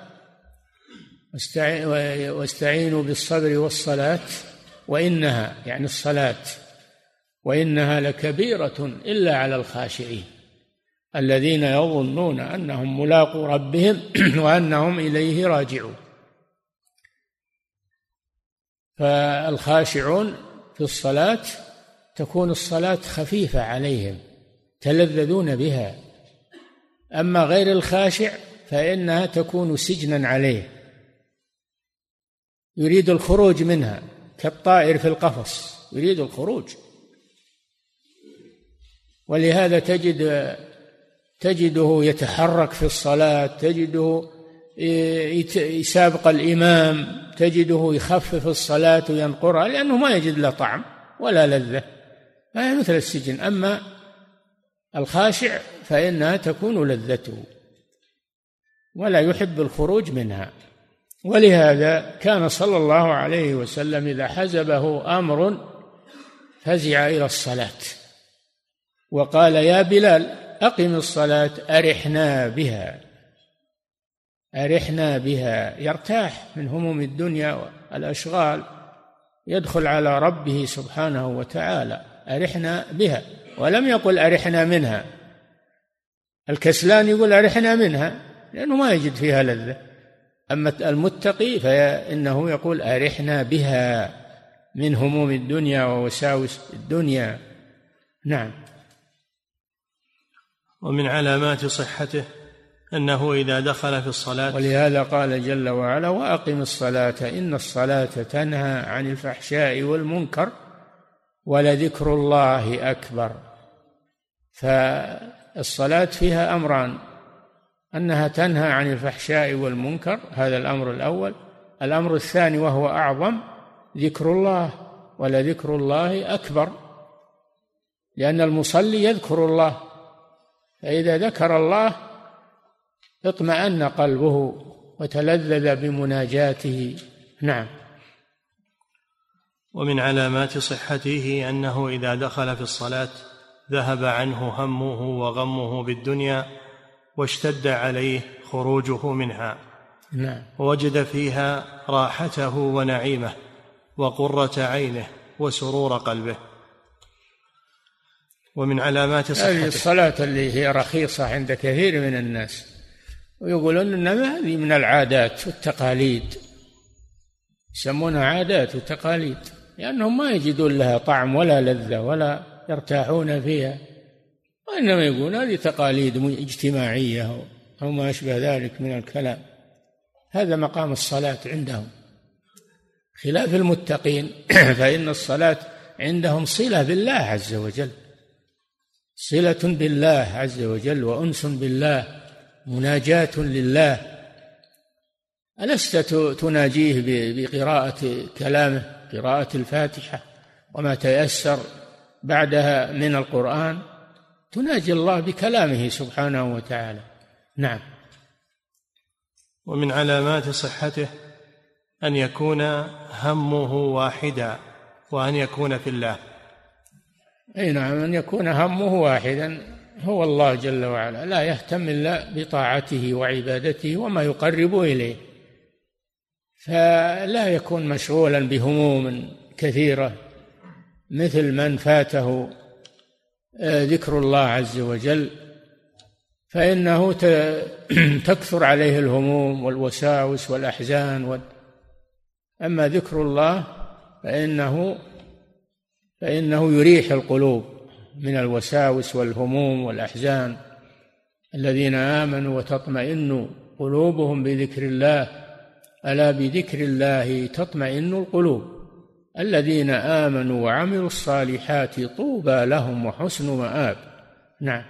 واستعينوا بالصبر والصلاة وإنها، يعني الصلاة، وإنها لكبيرة إلا على الخاشعين الذين يظنون أنهم ملاقو ربهم وأنهم إليه راجعون. فالخاشعون في الصلاة تكون الصلاة خفيفة عليهم، تلذذون بها. أما غير الخاشع فإنها تكون سجنا عليه، يريد الخروج منها كالطائر في القفص، يريد الخروج. ولهذا تجد تجده يتحرك في الصلاة، تجده يسابق الإمام، تجده يخفف الصلاة وينقرها، لأنه ما يجد لا طعم ولا لذة، فهي مثل السجن. أما الخاشع فإنها تكون لذته ولا يحب الخروج منها. ولهذا كان صلى الله عليه وسلم إذا حزبه أمر فزع إلى الصلاة وقال: يا بلال أقم الصلاة أرحنا بها. أرحنا بها، يرتاح من هموم الدنيا والأشغال، يدخل على ربه سبحانه وتعالى. أرحنا بها، ولم يقل أرحنا منها. الكسلان يقول أرحنا منها لأنه ما يجد فيها لذة، أما المتقي فإنه يقول أرحنا بها من هموم الدنيا ووساوس الدنيا. نعم. ومن علامات صحته أنه إذا دخل في الصلاة، ولهذا قال جل وعلا وأقم الصلاة إن الصلاة تنهى عن الفحشاء والمنكر ولذكر الله أكبر. فالصلاة فيها أمران، أنها تنهى عن الفحشاء والمنكر، هذا الأمر الأول. الأمر الثاني وهو أعظم ذكر الله، ولذكر الله أكبر، لأن المصلي يذكر الله، فإذا ذكر الله اطمأن قلبه وتلذذ بمناجاته. نعم. ومن علامات صحته أنه إذا دخل في الصلاة ذهب عنه همه وغمه بالدنيا واشتد عليه خروجه منها. نعم. ووجد فيها راحته ونعيمه وقرة عينه وسرور قلبه. ومن علامات صحته هذه الصلاة اللي هي رخيصة عند كثير من الناس، ويقولون إنما هذه من العادات والتقاليد، يسمونها عادات وتقاليد، لأنهم ما يجدون لها طعم ولا لذة ولا يرتاحون فيها، وإنما يقولون هذه تقاليد اجتماعية أو ما أشبه ذلك من الكلام. هذا مقام الصلاة عندهم، خلاف المتقين فإن الصلاة عندهم صلة بالله عز وجل، صلة بالله عز وجل وأنس بالله، مناجاة لله. ألست تناجيه بقراءة كلامه، قراءة الفاتحة وما تيسر بعدها من القرآن، تناجي الله بكلامه سبحانه وتعالى. نعم. ومن علامات صحته أن يكون همه واحدا، وأن يكون في الله. أي نعم، أن يكون همه واحدا هو الله جل وعلا، لا يهتم إلا بطاعته وعبادته وما يقرب إليه، فلا يكون مشغولا بهموم كثيرة مثل من فاته ذكر الله عز وجل، فإنه تكثر عليه الهموم والوساوس والأحزان. أما ذكر الله فإنه فإنه يريح القلوب من الوساوس والهموم والأحزان. الذين آمنوا وتطمئن قلوبهم بذكر الله، ألا بذكر الله تطمئن القلوب. الذين آمنوا وعملوا الصالحات طوبى لهم وحسن مآب. نعم.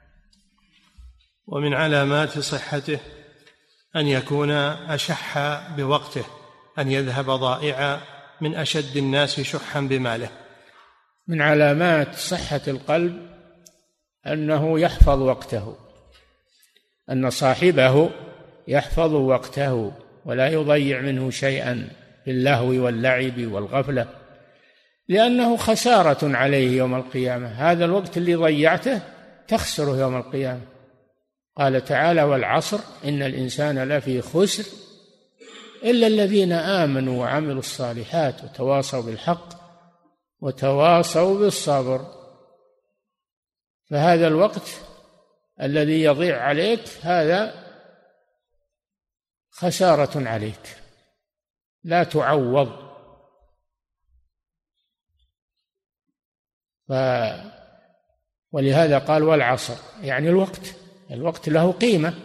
ومن علامات صحته أن يكون أشح بوقته، أن يذهب ضائعا من أشد الناس شحا بماله. من علامات صحة القلب أنه يحفظ وقته، أن صاحبه يحفظ وقته ولا يضيع منه شيئا باللهو واللعب والغفلة، لأنه خسارة عليه يوم القيامة. هذا الوقت اللي ضيعته تخسره يوم القيامة. قال تعالى والعصر إن الإنسان لفي خسر إلا الذين آمنوا وعملوا الصالحات وتواصوا بالحق وتواصوا بالصبر. فهذا الوقت الذي يضيع عليك هذا خسارة عليك لا تعوض. ف ولهذا قال والعصر، يعني الوقت الوقت له قيمة،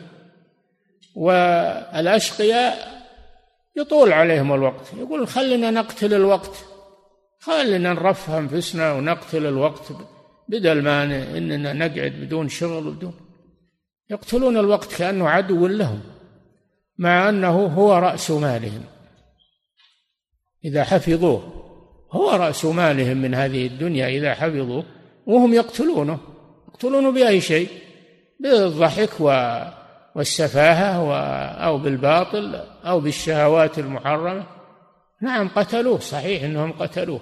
والأشقياء يطول عليهم الوقت، يقول خلنا نقتل الوقت، خلنا نرفه أنفسنا ونقتل الوقت بدل ما إننا نقعد بدون شغل وبدون. يقتلون الوقت كأنه عدو لهم، مع أنه هو رأس مالهم إذا حفظوه، هو رأس مالهم من هذه الدنيا إذا حفظوه، وهم يقتلونه يقتلونه بأي شيء، بالضحك والسفاهة أو بالباطل أو بالشهوات المحرمة. نعم قتلوه، صحيح أنهم قتلوه.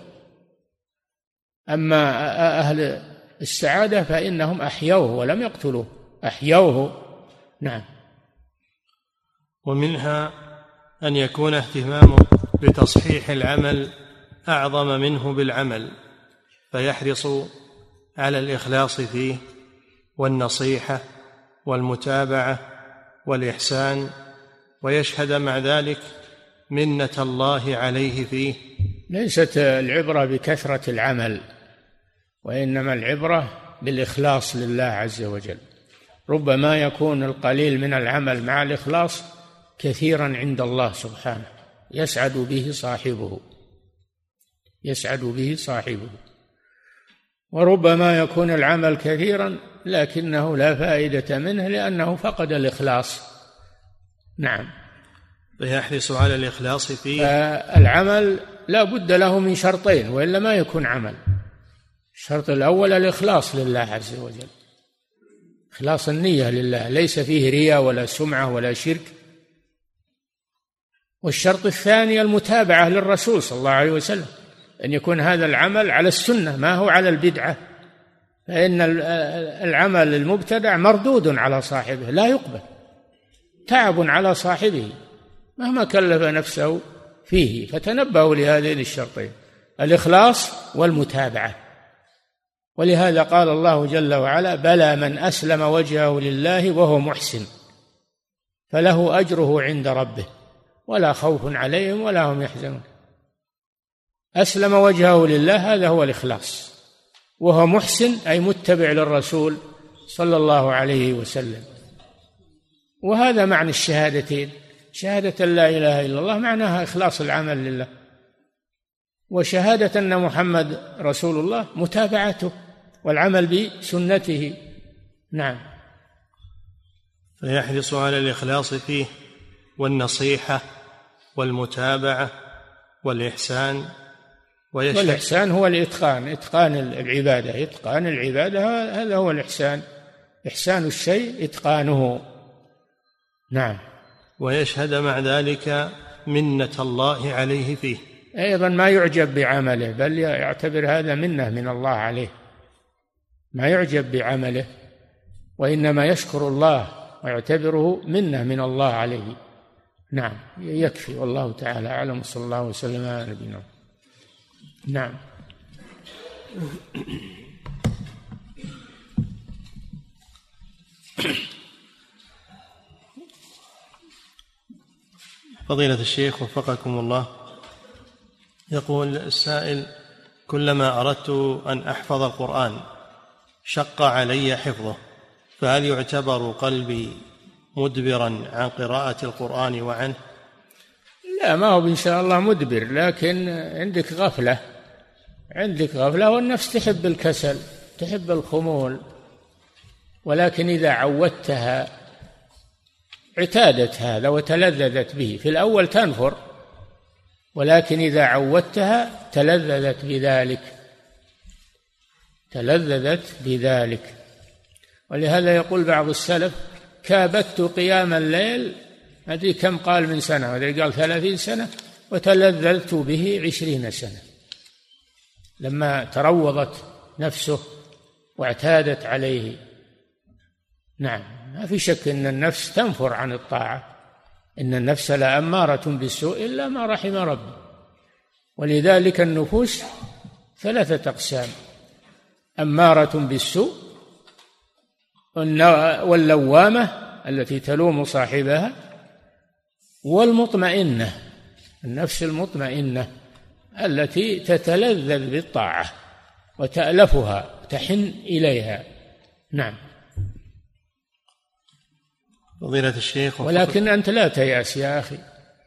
أما أهل السعادة فإنهم أحيوه ولم يقتلوه، أحيوه. نعم. ومنها أن يكون اهتمامه بتصحيح العمل أعظم منه بالعمل، فيحرص على الإخلاص فيه والنصيحة والمتابعة والإحسان، ويشهد مع ذلك منة الله عليه فيه. ليست العبرة بكثرة العمل، وإنما العبرة بالإخلاص لله عز وجل. ربما يكون القليل من العمل مع الإخلاص كثيرا عند الله سبحانه، يسعد به صاحبه يسعد به صاحبه وربما يكون العمل كثيرا لكنه لا فائدة منه لأنه فقد الإخلاص. نعم. فيحرص على الإخلاص فيه. العمل لا بد له من شرطين وإلا ما يكون عمل. الشرط الأول الإخلاص لله عز وجل، إخلاص النية لله، ليس فيه رياء ولا سمعة ولا شرك. والشرط الثاني المتابعة للرسول صلى الله عليه وسلم، أن يكون هذا العمل على السنة ما هو على البدعة، فإن العمل المبتدع مردود على صاحبه لا يقبل، تعب على صاحبه مهما كلف نفسه فيه. فتنبهوا لهذين الشرطين، الإخلاص والمتابعة. ولهذا قال الله جل وعلا: بلى من أسلم وجهه لله وهو محسن فله أجره عند ربه ولا خوف عليهم ولا هم يحزنون. أسلم وجهه لله هذا هو الإخلاص، وهو محسن أي متبع للرسول صلى الله عليه وسلم. وهذا معنى الشهادتين، شهادة لا إله إلا الله معناها إخلاص العمل لله، وشهادة أن محمد رسول الله متابعته والعمل بسنته. نعم. فيحرص على الإخلاص فيه والنصيحة والمتابعة والإحسان. والإحسان هو الإتقان، إتقان العبادة، إتقان العبادة هذا هو الإحسان، إحسان الشيء إتقانه. نعم. ويشهد مع ذلك منة الله عليه فيه، أيضا ما يعجب بعمله بل يعتبر هذا منة من الله عليه، ما يعجب بعمله وإنما يشكر الله ويعتبره منة من الله عليه. نعم. يكفي، والله تعالى أعلم، صلى الله وسلم على نبينا. نعم. فضيلة الشيخ وفقكم الله، يقول السائل: كلما أردت أن أحفظ القرآن شق علي حفظه، فهل يعتبر قلبي مدبرا عن قراءة القرآن وعنه؟ لا، ما هو إن شاء الله مدبر، لكن عندك غفلة، عندك غفلة، والنفس تحب الكسل، تحب الخمول، ولكن إذا عودتها اعتادت هذا وتلذذت به. في الأول تنفر، ولكن إذا عودتها تلذذت بذلك تلذذت بذلك ولهذا يقول بعض السلف: كابدت قيام الليل أدري كم قال من سنة، وذي قال ثلاثين سنة، وتلذذت به عشرين سنة، لما تروضت نفسه واعتادت عليه. نعم. ما في شك أن النفس تنفر عن الطاعة، إن النفس لأمارة بالسوء إلا ما رحم ربي. ولذلك النفوس ثلاثة أقسام: أمارة بالسوء، واللوامة التي تلوم صاحبها، والمطمئنة، النفس المطمئنة التي تتلذذ بالطاعة وتألفها تحن إليها. نعم. فضيلة الشيخ، ولكن أنت لا تيأس يا أخي،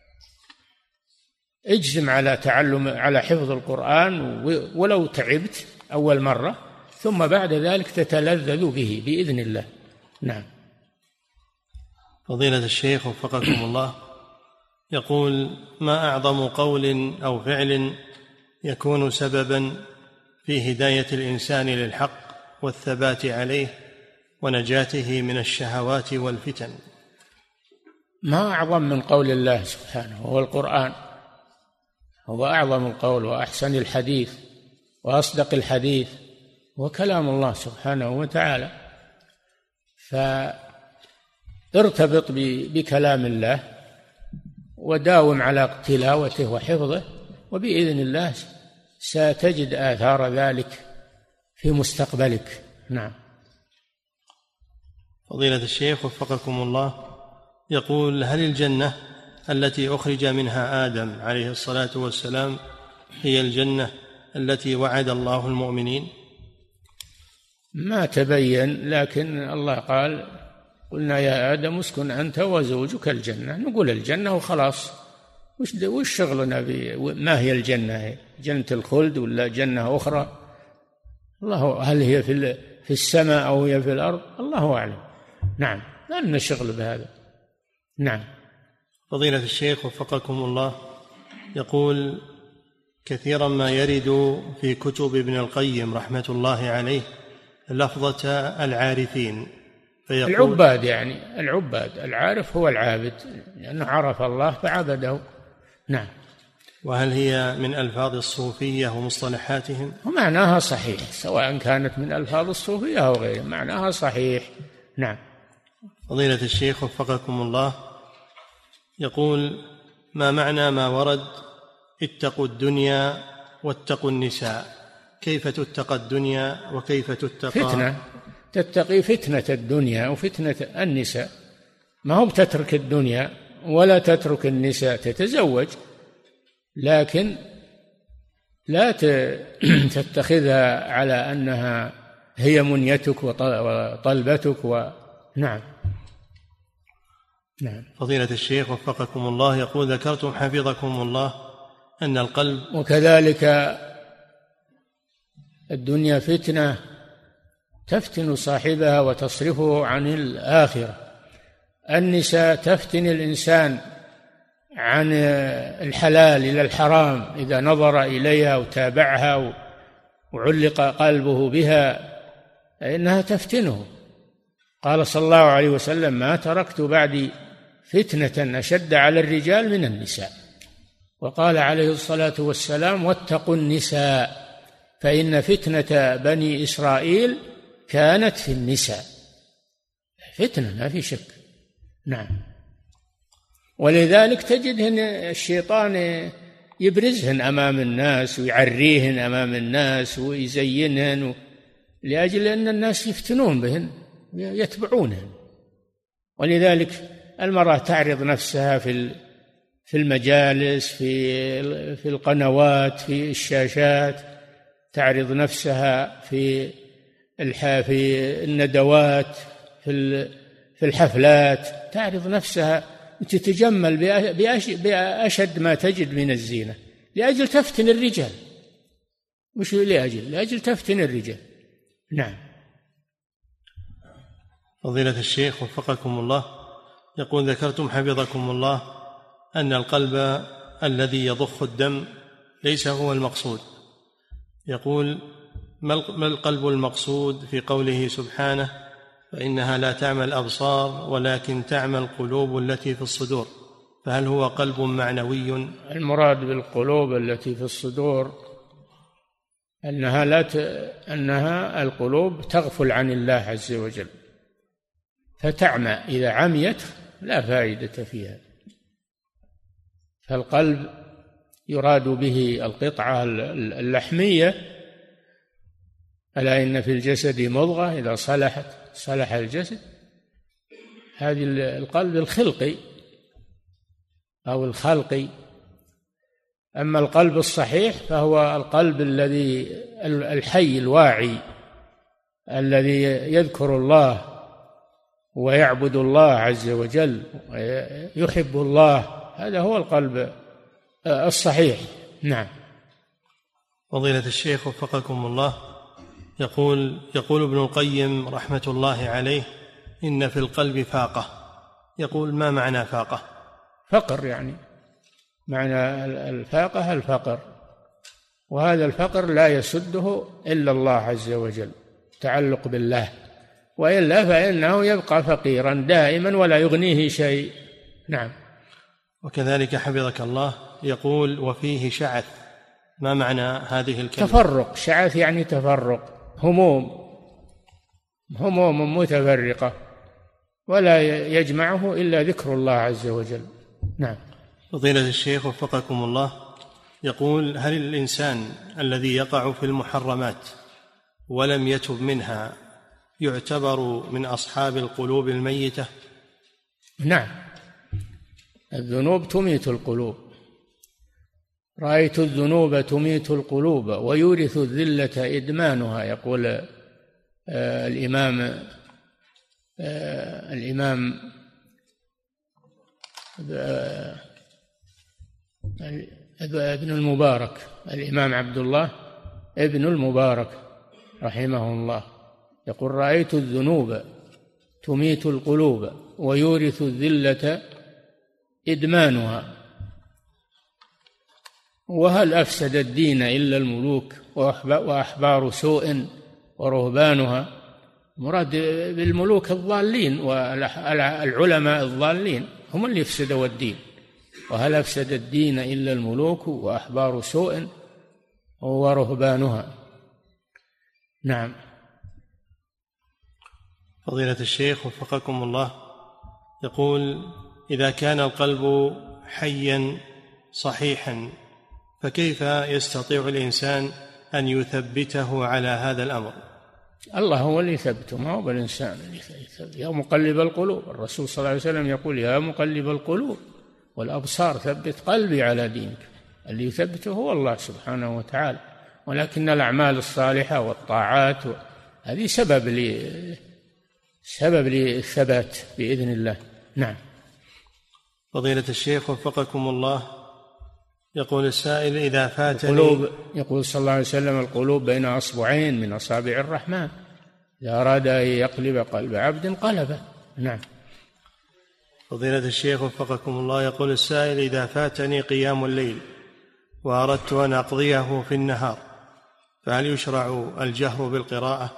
اجزم على تعلم على حفظ القرآن ولو تعبت أول مرة، ثم بعد ذلك تتلذذ به بإذن الله. نعم. فضيلة الشيخ وفقكم الله، يقول: ما أعظم قول أو فعل يكون سببا في هداية الإنسان للحق والثبات عليه ونجاته من الشهوات والفتن؟ ما أعظم من قول الله سبحانه، هو القرآن، هو أعظم القول وأحسن الحديث وأصدق الحديث، وكلام الله سبحانه وتعالى. فارتبط بكلام الله وداوم على تلاوته وحفظه، وبإذن الله ستجد آثار ذلك في مستقبلك. نعم. فضيلة الشيخ وفقكم الله، يقول: هل الجنة التي أخرج منها آدم عليه الصلاة والسلام هي الجنة التي وعد الله المؤمنين؟ ما تبين، لكن الله قال: قلنا يا آدم اسكن أنت وزوجك الجنة. نقول الجنة وخلاص، وش وش شغلنا ما هي الجنة؟ جنة الخلد ولا جنة أخرى؟ الله، هل هي في في السماء أو هي في الأرض؟ الله أعلم. نعم، لا لنا شغل بهذا. نعم. فضيلة الشيخ وفقكم الله، يقول: كثيرا ما يرد في كتب ابن القيم رحمة الله عليه لفظة العارفين، فيقول العباد، يعني العباد، العارف هو العابد، لأنه عرف الله فعبده. نعم. وهل هي من ألفاظ الصوفية ومصطلحاتهم؟ ومعناها صحيح، سواء كانت من ألفاظ الصوفية أو غيرها، معناها صحيح. نعم. فضيلة الشيخ وفقكم الله، يقول: ما معنى ما ورد: اتقوا الدنيا واتقوا النساء؟ كيف تتقى الدنيا وكيف تتقى؟ فتنة، تتقي فتنة الدنيا وفتنة النساء. ما هو بتترك الدنيا ولا تترك النساء، تتزوج، لكن لا تتخذها على أنها هي منيتك وطلبتك. و... نعم. نعم. فضيلة الشيخ وفقكم الله، يقول: ذكرتم حفظكم الله أن القلب وكذلك الدنيا فتنة تفتن صاحبها وتصرفه عن الآخرة. النساء تفتن الإنسان عن الحلال إلى الحرام إذا نظر إليها وتابعها وعلق قلبه بها، فإنها تفتنه. قال صلى الله عليه وسلم: ما تركت بعدي فتنة أشد على الرجال من النساء. وقال عليه الصلاة والسلام: واتقوا النساء فإن فتنة بني إسرائيل كانت في النساء. فتنة ما في شك. نعم. ولذلك تجدهن الشيطان يبرزهن أمام الناس ويعريهن أمام الناس ويزينهن، لأجل أن الناس يفتنون بهن يتبعونهن. ولذلك المرأة تعرض نفسها في في المجالس، في في القنوات، في الشاشات، تعرض نفسها في في الندوات، في في الحفلات، تعرض نفسها وتتجمل بأشد ما تجد من الزينة لأجل تفتن الرجال. مش لأجل لأجل تفتن الرجال. نعم. فضيلة الشيخ وفقكم الله، يقول: ذكرتم حفظكم الله أن القلب الذي يضخ الدم ليس هو المقصود. يقول: ما القلب المقصود في قوله سبحانه: فإنها لا تعمى الأبصار ولكن تعمى القلوب التي في الصدور؟ فهل هو قلب معنوي؟ المراد بالقلوب التي في الصدور أنها لا ت... أنها القلوب تغفل عن الله عز وجل فتعمى، إذا عميت لا فائدة فيها. فالقلب يراد به القطعة اللحمية: ألا إن في الجسد مضغة إذا صلحت صلح الجسد. هذه القلب الخلقي أو الخلقي. أما القلب الصحيح فهو القلب الذي الحي الواعي الذي يذكر الله ويعبد الله عز وجل ويحب الله. هذا هو القلب الصحيح. نعم. فضيلة الشيخ وفقكم الله، يقول يقول ابن القيم رحمة الله عليه: إن في القلب فاقة. يقول: ما معنى فاقة؟ فقر، يعني معنى الفاقة الفقر، وهذا الفقر لا يسده إلا الله عز وجل، تعلق بالله، وإلا فإنه يبقى فقيرا دائما ولا يغنيه شيء. نعم. وكذلك حفظك الله يقول: وفيه شعث. ما معنى هذه الكلمة؟ تفرق. شعث يعني تفرق، هموم هموم متفرقة ولا يجمعه إلا ذكر الله عز وجل. نعم. فضيلة الشيخ وفقكم الله، يقول: هل الإنسان الذي يقع في المحرمات ولم يتب منها يعتبر من أصحاب القلوب الميتة؟ نعم، الذنوب تميت القلوب. رأيت الذنوب تميت القلوب ويورث الذلة إدمانها، يقول آه الإمام آه الإمام آه ابن المبارك الإمام عبد الله ابن المبارك رحمه الله يقول: رأيت الذنوب تميت القلوب ويورث الذلة إدمانها. وهل أفسد الدين إلا الملوك وأحبار سوء ورهبانها؟ مراد بالملوك الضالين والعلماء الضالين هم اللي يفسدوا الدين. وهل أفسد الدين إلا الملوك وأحبار سوء ورهبانها؟ نعم. فضيلة الشيخ وفقكم الله، يقول: إذا كان القلب حيا صحيحا فكيف يستطيع الإنسان أن يثبته على هذا الأمر؟ الله هو اللي يثبته، ما هو بالإنسان اللي يثبت. يا مقلب القلوب، الرسول صلى الله عليه وسلم يقول: يا مقلب القلوب والأبصار ثبت قلبي على دينك. اللي يثبته هو الله سبحانه وتعالى، ولكن الأعمال الصالحة والطاعات هذه سبب لي سبب للثبات بإذن الله. نعم. فضيلة الشيخ وفقكم الله، يقول السائل: إذا فاتني القلوب، يقول صلى الله عليه وسلم: القلوب بين أصبعين من أصابع الرحمن، إذا أراد أن يقلب قلب عبد قلبه. نعم. فضيلة الشيخ وفقكم الله، يقول السائل: إذا فاتني قيام الليل وأردت أن أقضيه في النهار فهل يشرع الجهر بالقراءة؟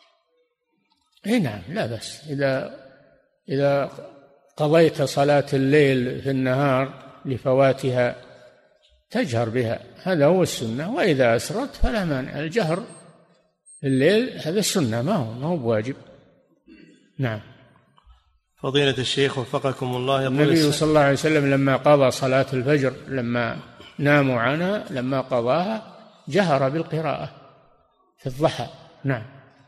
إيه نعم، لا بأس. إذا إذا قضيت صلاة الليل في النهار لفواتها تجهر بها، هذا هو السنة. وإذا أسرت فلا مانع. الجهر في الليل هذا السنة، ما هو ما هو بواجب. نعم. فضيلة الشيخ وفقكم الله، يقول النبي صلى الله عليه وسلم لما قضى صلاة الفجر، لما ناموا عنها، لما قضاها جهر بالقراءة في الضحى. نعم.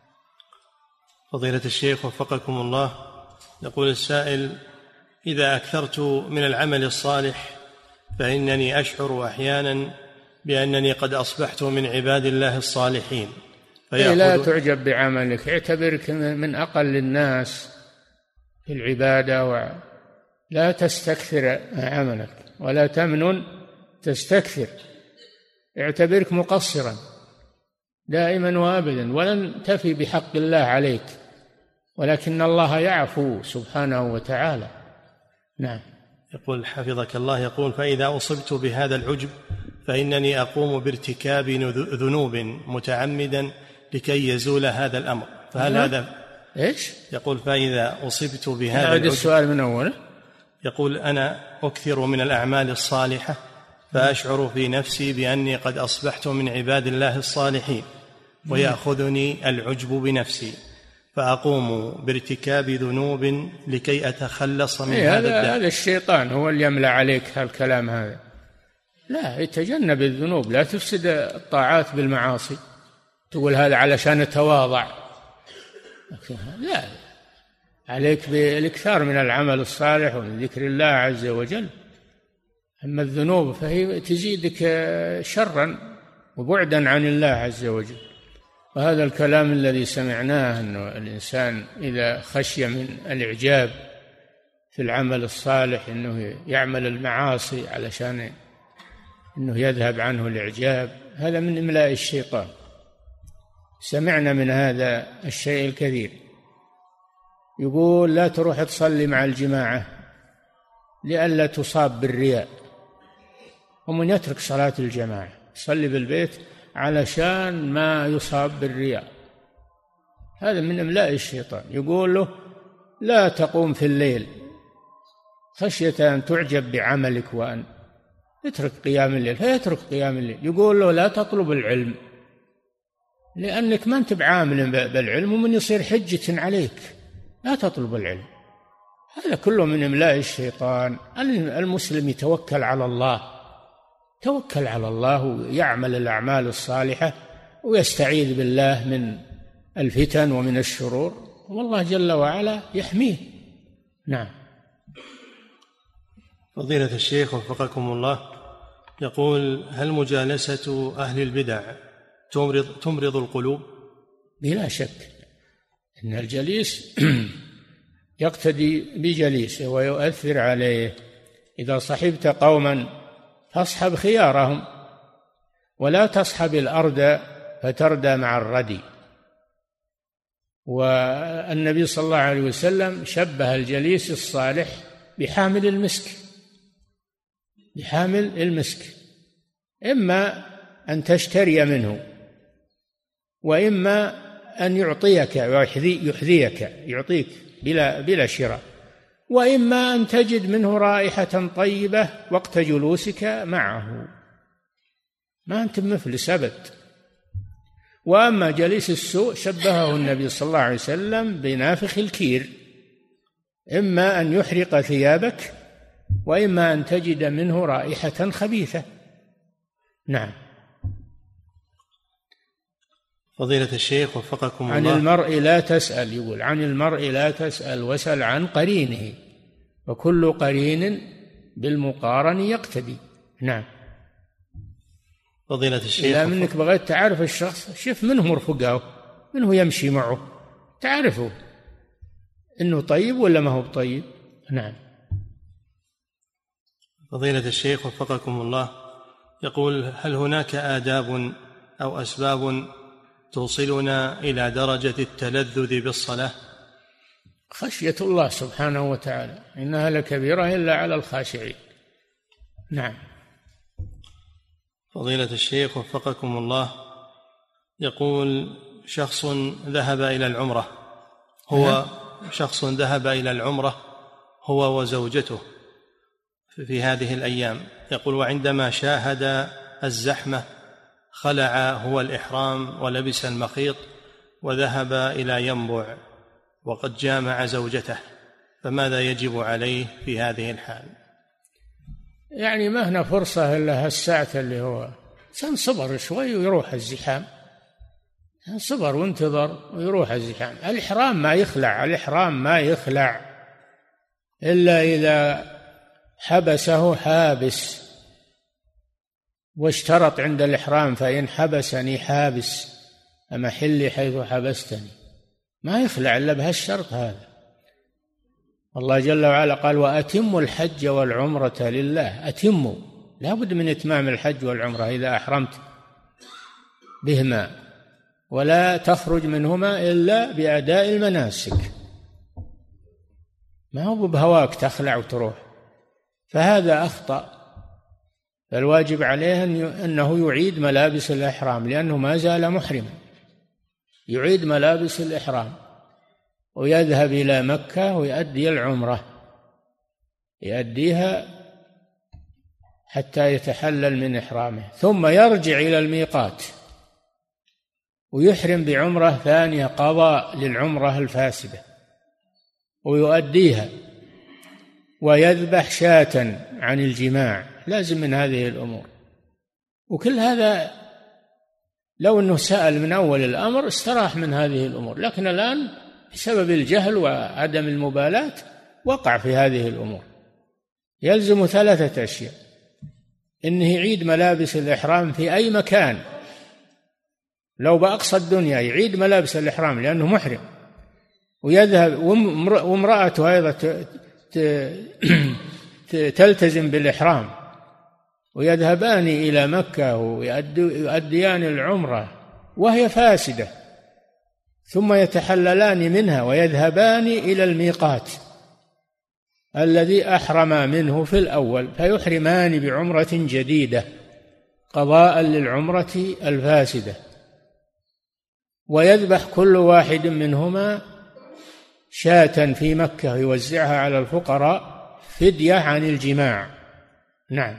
فضيلة الشيخ وفقكم الله، يقول السائل: إذا أكثرت من العمل الصالح فإنني أشعر أحيانا بأنني قد أصبحت من عباد الله الصالحين. إيه، لا تعجب بعملك، اعتبرك من أقل الناس في العبادة، ولا تستكثر عملك ولا تمنن تستكثر. اعتبرك مقصرا دائما وابدا، ولن تفي بحق الله عليك، ولكن الله يعفو سبحانه وتعالى. نعم. يقول حفظك الله، يقول: فإذا أصبت بهذا العجب فإنني أقوم بارتكاب ذنوب متعمدا لكي يزول هذا الأمر، فهل نعم. هذا إيش؟ يقول: فإذا أصبت بهذا العجب. السؤال من أوله. يقول: أنا أكثر من الأعمال الصالحة فأشعر في نفسي بأني قد أصبحت من عباد الله الصالحين، ويأخذني العجب بنفسي فأقوم بارتكاب ذنوب لكي أتخلص من إيه، هذا الداء. هذا الشيطان هو اللي يملأ عليك هالكلام هذا. لا، يتجنب الذنوب، لا تفسد الطاعات بالمعاصي. تقول هذا علشان أتواضع، لا، عليك بالاكثار من العمل الصالح ومن ذكر الله عز وجل. أما الذنوب فهي تزيدك شرا وبعدا عن الله عز وجل. وهذا الكلام الذي سمعناه أنه الإنسان إذا خشي من الإعجاب في العمل الصالح أنه يعمل المعاصي علشان أنه يذهب عنه الإعجاب، هذا من إملاء الشيطان. سمعنا من هذا الشيء الكثير. يقول: لا تروح تصلي مع الجماعة لئلا تصاب بالرياء، ومن يترك صلاة الجماعة يصلي بالبيت علشان ما يصاب بالرياء، هذا من إملاء الشيطان. يقول له: لا تقوم في الليل خشية أن تعجب بعملك وأن اترك قيام الليل، فيترك قيام الليل. يقول له: لا تطلب العلم لأنك ما أنت بعامل بالعلم ومن يصير حجة عليك، لا تطلب العلم. هذا كله من إملاء الشيطان. المسلم يتوكل على الله، توكل على الله ويعمل الأعمال الصالحة ويستعيذ بالله من الفتن ومن الشرور، والله جل وعلا يحميه. نعم. فضيلة الشيخ وفقكم الله، يقول: هل مجالسة أهل البدع تمرض, تمرض القلوب؟ بلا شك إن الجليس يقتدي بجليسه ويؤثر عليه. إذا صحبت قوما فاصحب خيارهم، ولا تصحب الأرض فتردى مع الردي. والنبي صلى الله عليه وسلم شبه الجليس الصالح بحامل المسك، بحامل المسك، إما أن تشتري منه، وإما أن يعطيك ويحذيك يعطيك بلا بلا شراء، وإما أن تجد منه رائحة طيبة وقت جلوسك معه، ما أنت مفلس أبد. وأما جليس السوء شبهه النبي صلى الله عليه وسلم بنافخ الكير، إما أن يحرق ثيابك وإما أن تجد منه رائحة خبيثة. نعم. فضيلة الشيخ وفقكم عن الله، عن المرء لا تسأل، يقول عن المرء لا تسأل وسل عن قرينه، وكل قرين بالمقارن يقتدي. نعم. فضيلة الشيخ، إذا منك بغيت تعرف الشخص شوف منه مرفقه، منه يمشي معه، تعرفه إنه طيب ولا ما هو طيب. نعم. فضيلة الشيخ وفقكم الله، يقول: هل هناك آداب أو أسباب توصلنا إلى درجة التلذذ بالصلاة؟ خشية الله سبحانه وتعالى، إنها لكبيرة إلا على الخاشعين. نعم. فضيلة الشيخ وفقكم الله، يقول: شخص ذهب إلى العمرة هو شخص ذهب إلى العمرة هو وزوجته في هذه الأيام، يقول: وعندما شاهد الزحمة خلع هو الإحرام ولبس المخيط وذهب إلى ينبع وقد جامع زوجته، فماذا يجب عليه في هذه الحال؟ يعني ما هنا فرصة إلا هالساعة اللي هو صبر شوي ويروح الزحام، صبر وانتظر ويروح الزحام. الإحرام ما يخلع، الإحرام ما يخلع إلا إذا حبسه حابس واشترط عند الإحرام: فإن حبسني حابس أمحلي حيث حبستني. ما يخلع إلا بهالشرط هذا. الله جل وعلا قال: وأتموا الحج والعمرة لله. أتموا، لا بد من إتمام الحج والعمرة إذا أحرمت بهما، ولا تخرج منهما إلا بأداء المناسك، ما هو بهواك تخلع وتروح، فهذا أخطأ. فالواجب عليه أنه يعيد ملابس الإحرام لأنه ما زال محرما، يعيد ملابس الإحرام ويذهب إلى مكة ويؤدي العمرة، يؤديها حتى يتحلل من إحرامه، ثم يرجع إلى الميقات ويحرم بعمرة ثانية قضاء للعمرة الفاسدة ويؤديها، ويذبح شاة عن الجماع، لازم من هذه الأمور. وكل هذا لو أنه سأل من أول الأمر استراح من هذه الأمور، لكن الآن بسبب الجهل وعدم المبالاة وقع في هذه الأمور. يلزم ثلاثة أشياء: إنه يعيد ملابس الإحرام في أي مكان، لو بأقصى الدنيا يعيد ملابس الإحرام لأنه محرم، ويذهب وامرأته أيضا تلتزم بالإحرام، ويذهبان إلى مكة ويؤديان العمرة وهي فاسدة، ثم يتحللان منها ويذهبان إلى الميقات الذي أحرم منه في الأول، فيحرمان بعمرة جديدة قضاء للعمرة الفاسدة، ويذبح كل واحد منهما شاة في مكة يوزعها على الفقراء فدية عن الجماع. نعم.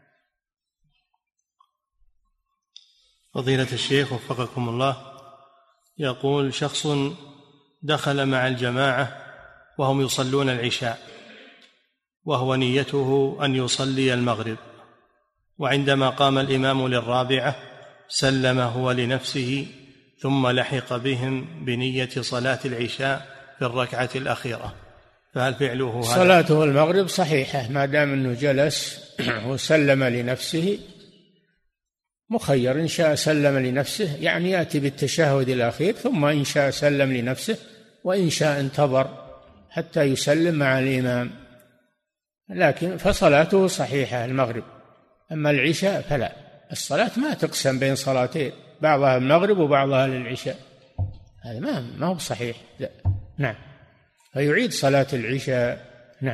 فضيلة الشيخ وفقكم الله، يقول: شخص دخل مع الجماعة وهم يصلون العشاء، وهو نيته أن يصلي المغرب، وعندما قام الإمام للرابعة سلم هو لنفسه ثم لحق بهم بنية صلاة العشاء في الركعة الأخيرة، فهل فعله هذا؟ صلاته المغرب صحيحة ما دام أنه جلس وسلم لنفسه، مخير، إن شاء سلم لنفسه يعني يأتي بالتشهد الأخير، ثم إن شاء سلم لنفسه، وإن شاء انتظر حتى يسلم مع الإمام، لكن فصلاته صحيحة المغرب. أما العشاء فلا، الصلاة ما تقسم بين صلاتين، بعضها المغرب وبعضها للعشاء، هذا ما ما هو صحيح. لا. نعم، فيعيد صلاة العشاء. نعم.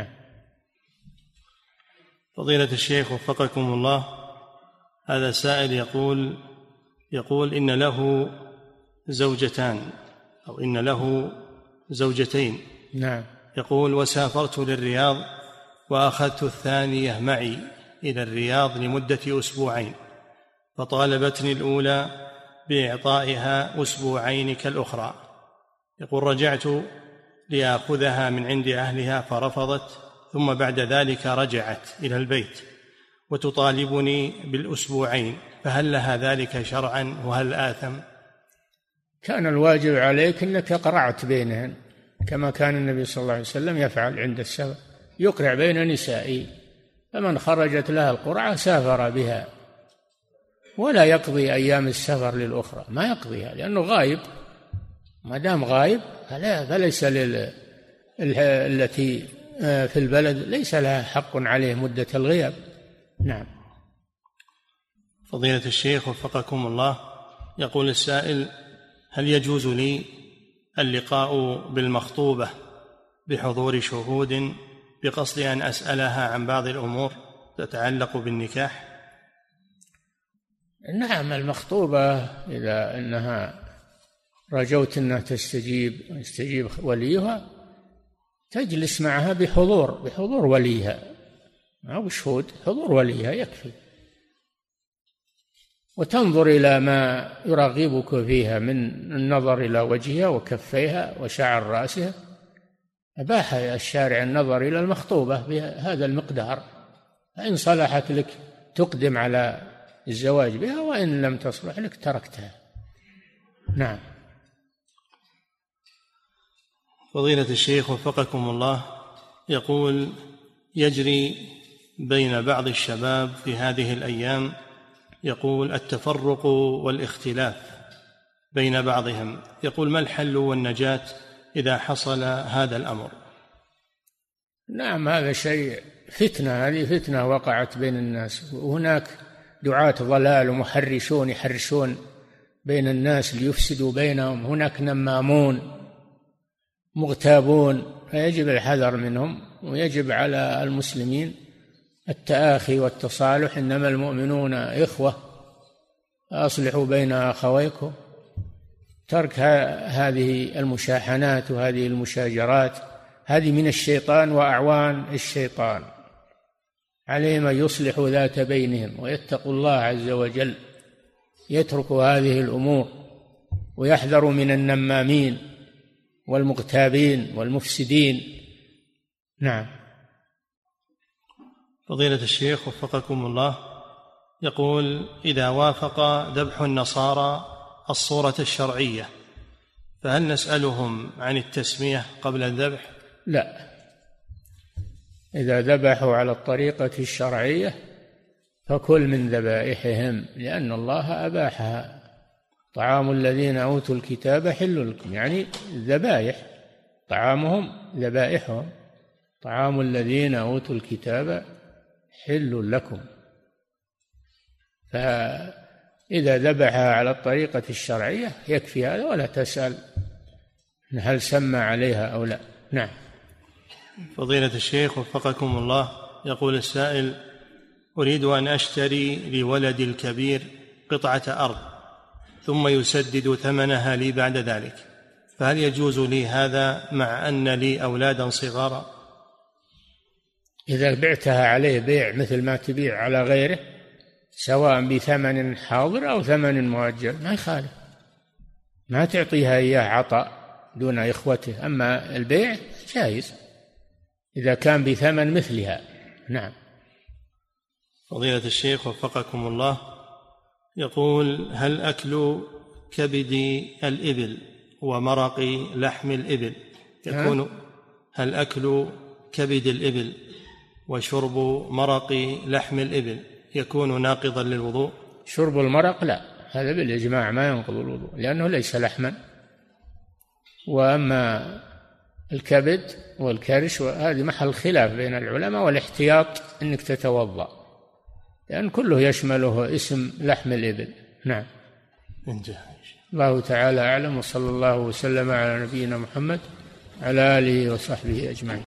فضيلة الشيخ وفقكم الله، هذا سائل يقول يقول إن له زوجتان أو إن له زوجتين. نعم. يقول: وسافرت للرياض وأخذت الثانية معي إلى الرياض لمدة أسبوعين، فطالبتني الأولى بإعطائها أسبوعين كالأخرى. يقول: رجعت لآخذها من عند أهلها فرفضت، ثم بعد ذلك رجعت إلى البيت وتطالبني بالأسبوعين، فهل لها ذلك شرعا وهل آثم؟ كان الواجب عليك أنك قرعت بينهن كما كان النبي صلى الله عليه وسلم يفعل عند السفر، يقرع بين نسائه، فمن خرجت لها القرعة سافر بها، ولا يقضي أيام السفر للأخرى، ما يقضيها لأنه غايب، ما دام غايب فلا فليس لل... التي في البلد ليس لها حق عليه مدة الغياب. نعم. فضيلة الشيخ وفقكم الله، يقول السائل: هل يجوز لي اللقاء بالمخطوبة بحضور شهود بقصد أن أسألها عن بعض الأمور تتعلق بالنكاح؟ نعم، المخطوبة إذا أنها رجوت أنها تستجيب يستجيب وليها، تجلس معها بحضور بحضور وليها أو شهود، حضور وليها يكفي، وتنظر إلى ما يرغبك فيها من النظر إلى وجهها وكفيها وشعر رأسها. أباح الشارع النظر إلى المخطوبة بهذا المقدار، فإن صلحت لك تقدم على الزواج بها، وإن لم تصلح لك تركتها. نعم. فضيلة الشيخ وفقكم الله، يقول: يجري بين بعض الشباب في هذه الأيام يقول التفرق والاختلاف بين بعضهم، يقول: ما الحل والنجاة إذا حصل هذا الأمر؟ نعم، هذا شيء فتنة، هذه فتنة وقعت بين الناس، وهناك دعاة ضلال ومحرشون يحرشون بين الناس ليفسدوا بينهم، هناك نمامون مغتابون، فيجب الحذر منهم، ويجب على المسلمين التآخي والتصالح، إنما المؤمنون إخوة أصلحوا بين أخويكم. ترك هذه المشاحنات وهذه المشاجرات هذه من الشيطان وأعوان الشيطان، عليهم أن يصلحوا ذات بينهم ويتقوا الله عز وجل، يتركوا هذه الأمور ويحذروا من النمامين والمغتابين والمفسدين. نعم. فضيلة الشيخ وفقكم الله، يقول: إذا وافق ذبح النصارى الصورة الشرعية فهل نسألهم عن التسمية قبل الذبح؟ لا، إذا ذبحوا على الطريقة الشرعية فكل من ذبائحهم، لأن الله أباحها. طعام الذين أوتوا الكتاب حل لكم، يعني الذبائح، طعامهم ذبائحهم، طعام الذين أوتوا الكتاب حل لكم. فإذا ذبحها على الطريقة الشرعية يكفي هذا، ولا تسأل هل سمى عليها أو لا. نعم. فضيلة الشيخ وفقكم الله، يقول السائل: أريد أن أشتري لولدي الكبير قطعة أرض ثم يسدد ثمنها لي بعد ذلك، فهل يجوز لي هذا مع أن لي أولادا صغارا؟ إذا بعتها عليه بيع مثل ما تبيع على غيره، سواء بثمن حاضر أو ثمن مؤجل، ما يخالف، ما تعطيها إياه عطاء، دون إخوته. أما البيع جائز إذا كان بثمن مثلها. نعم. فضيلة الشيخ وفقكم الله، يقول: هل أكل كبد الإبل ومرق لحم الإبل يكون هل أكل كبد الإبل وشرب مرق لحم الإبل يكون ناقضا للوضوء؟ شرب المرق لا، هذا بالإجماع ما ينقض الوضوء لأنه ليس لحما. وأما الكبد والكرش هذه محل خلاف بين العلماء، والاحتياط أنك تتوضأ لأن كله يشمله اسم لحم الإبل. نعم. انتهى. الله تعالى أعلم، وصلى الله وسلم على نبينا محمد على آله وصحبه أجمعين.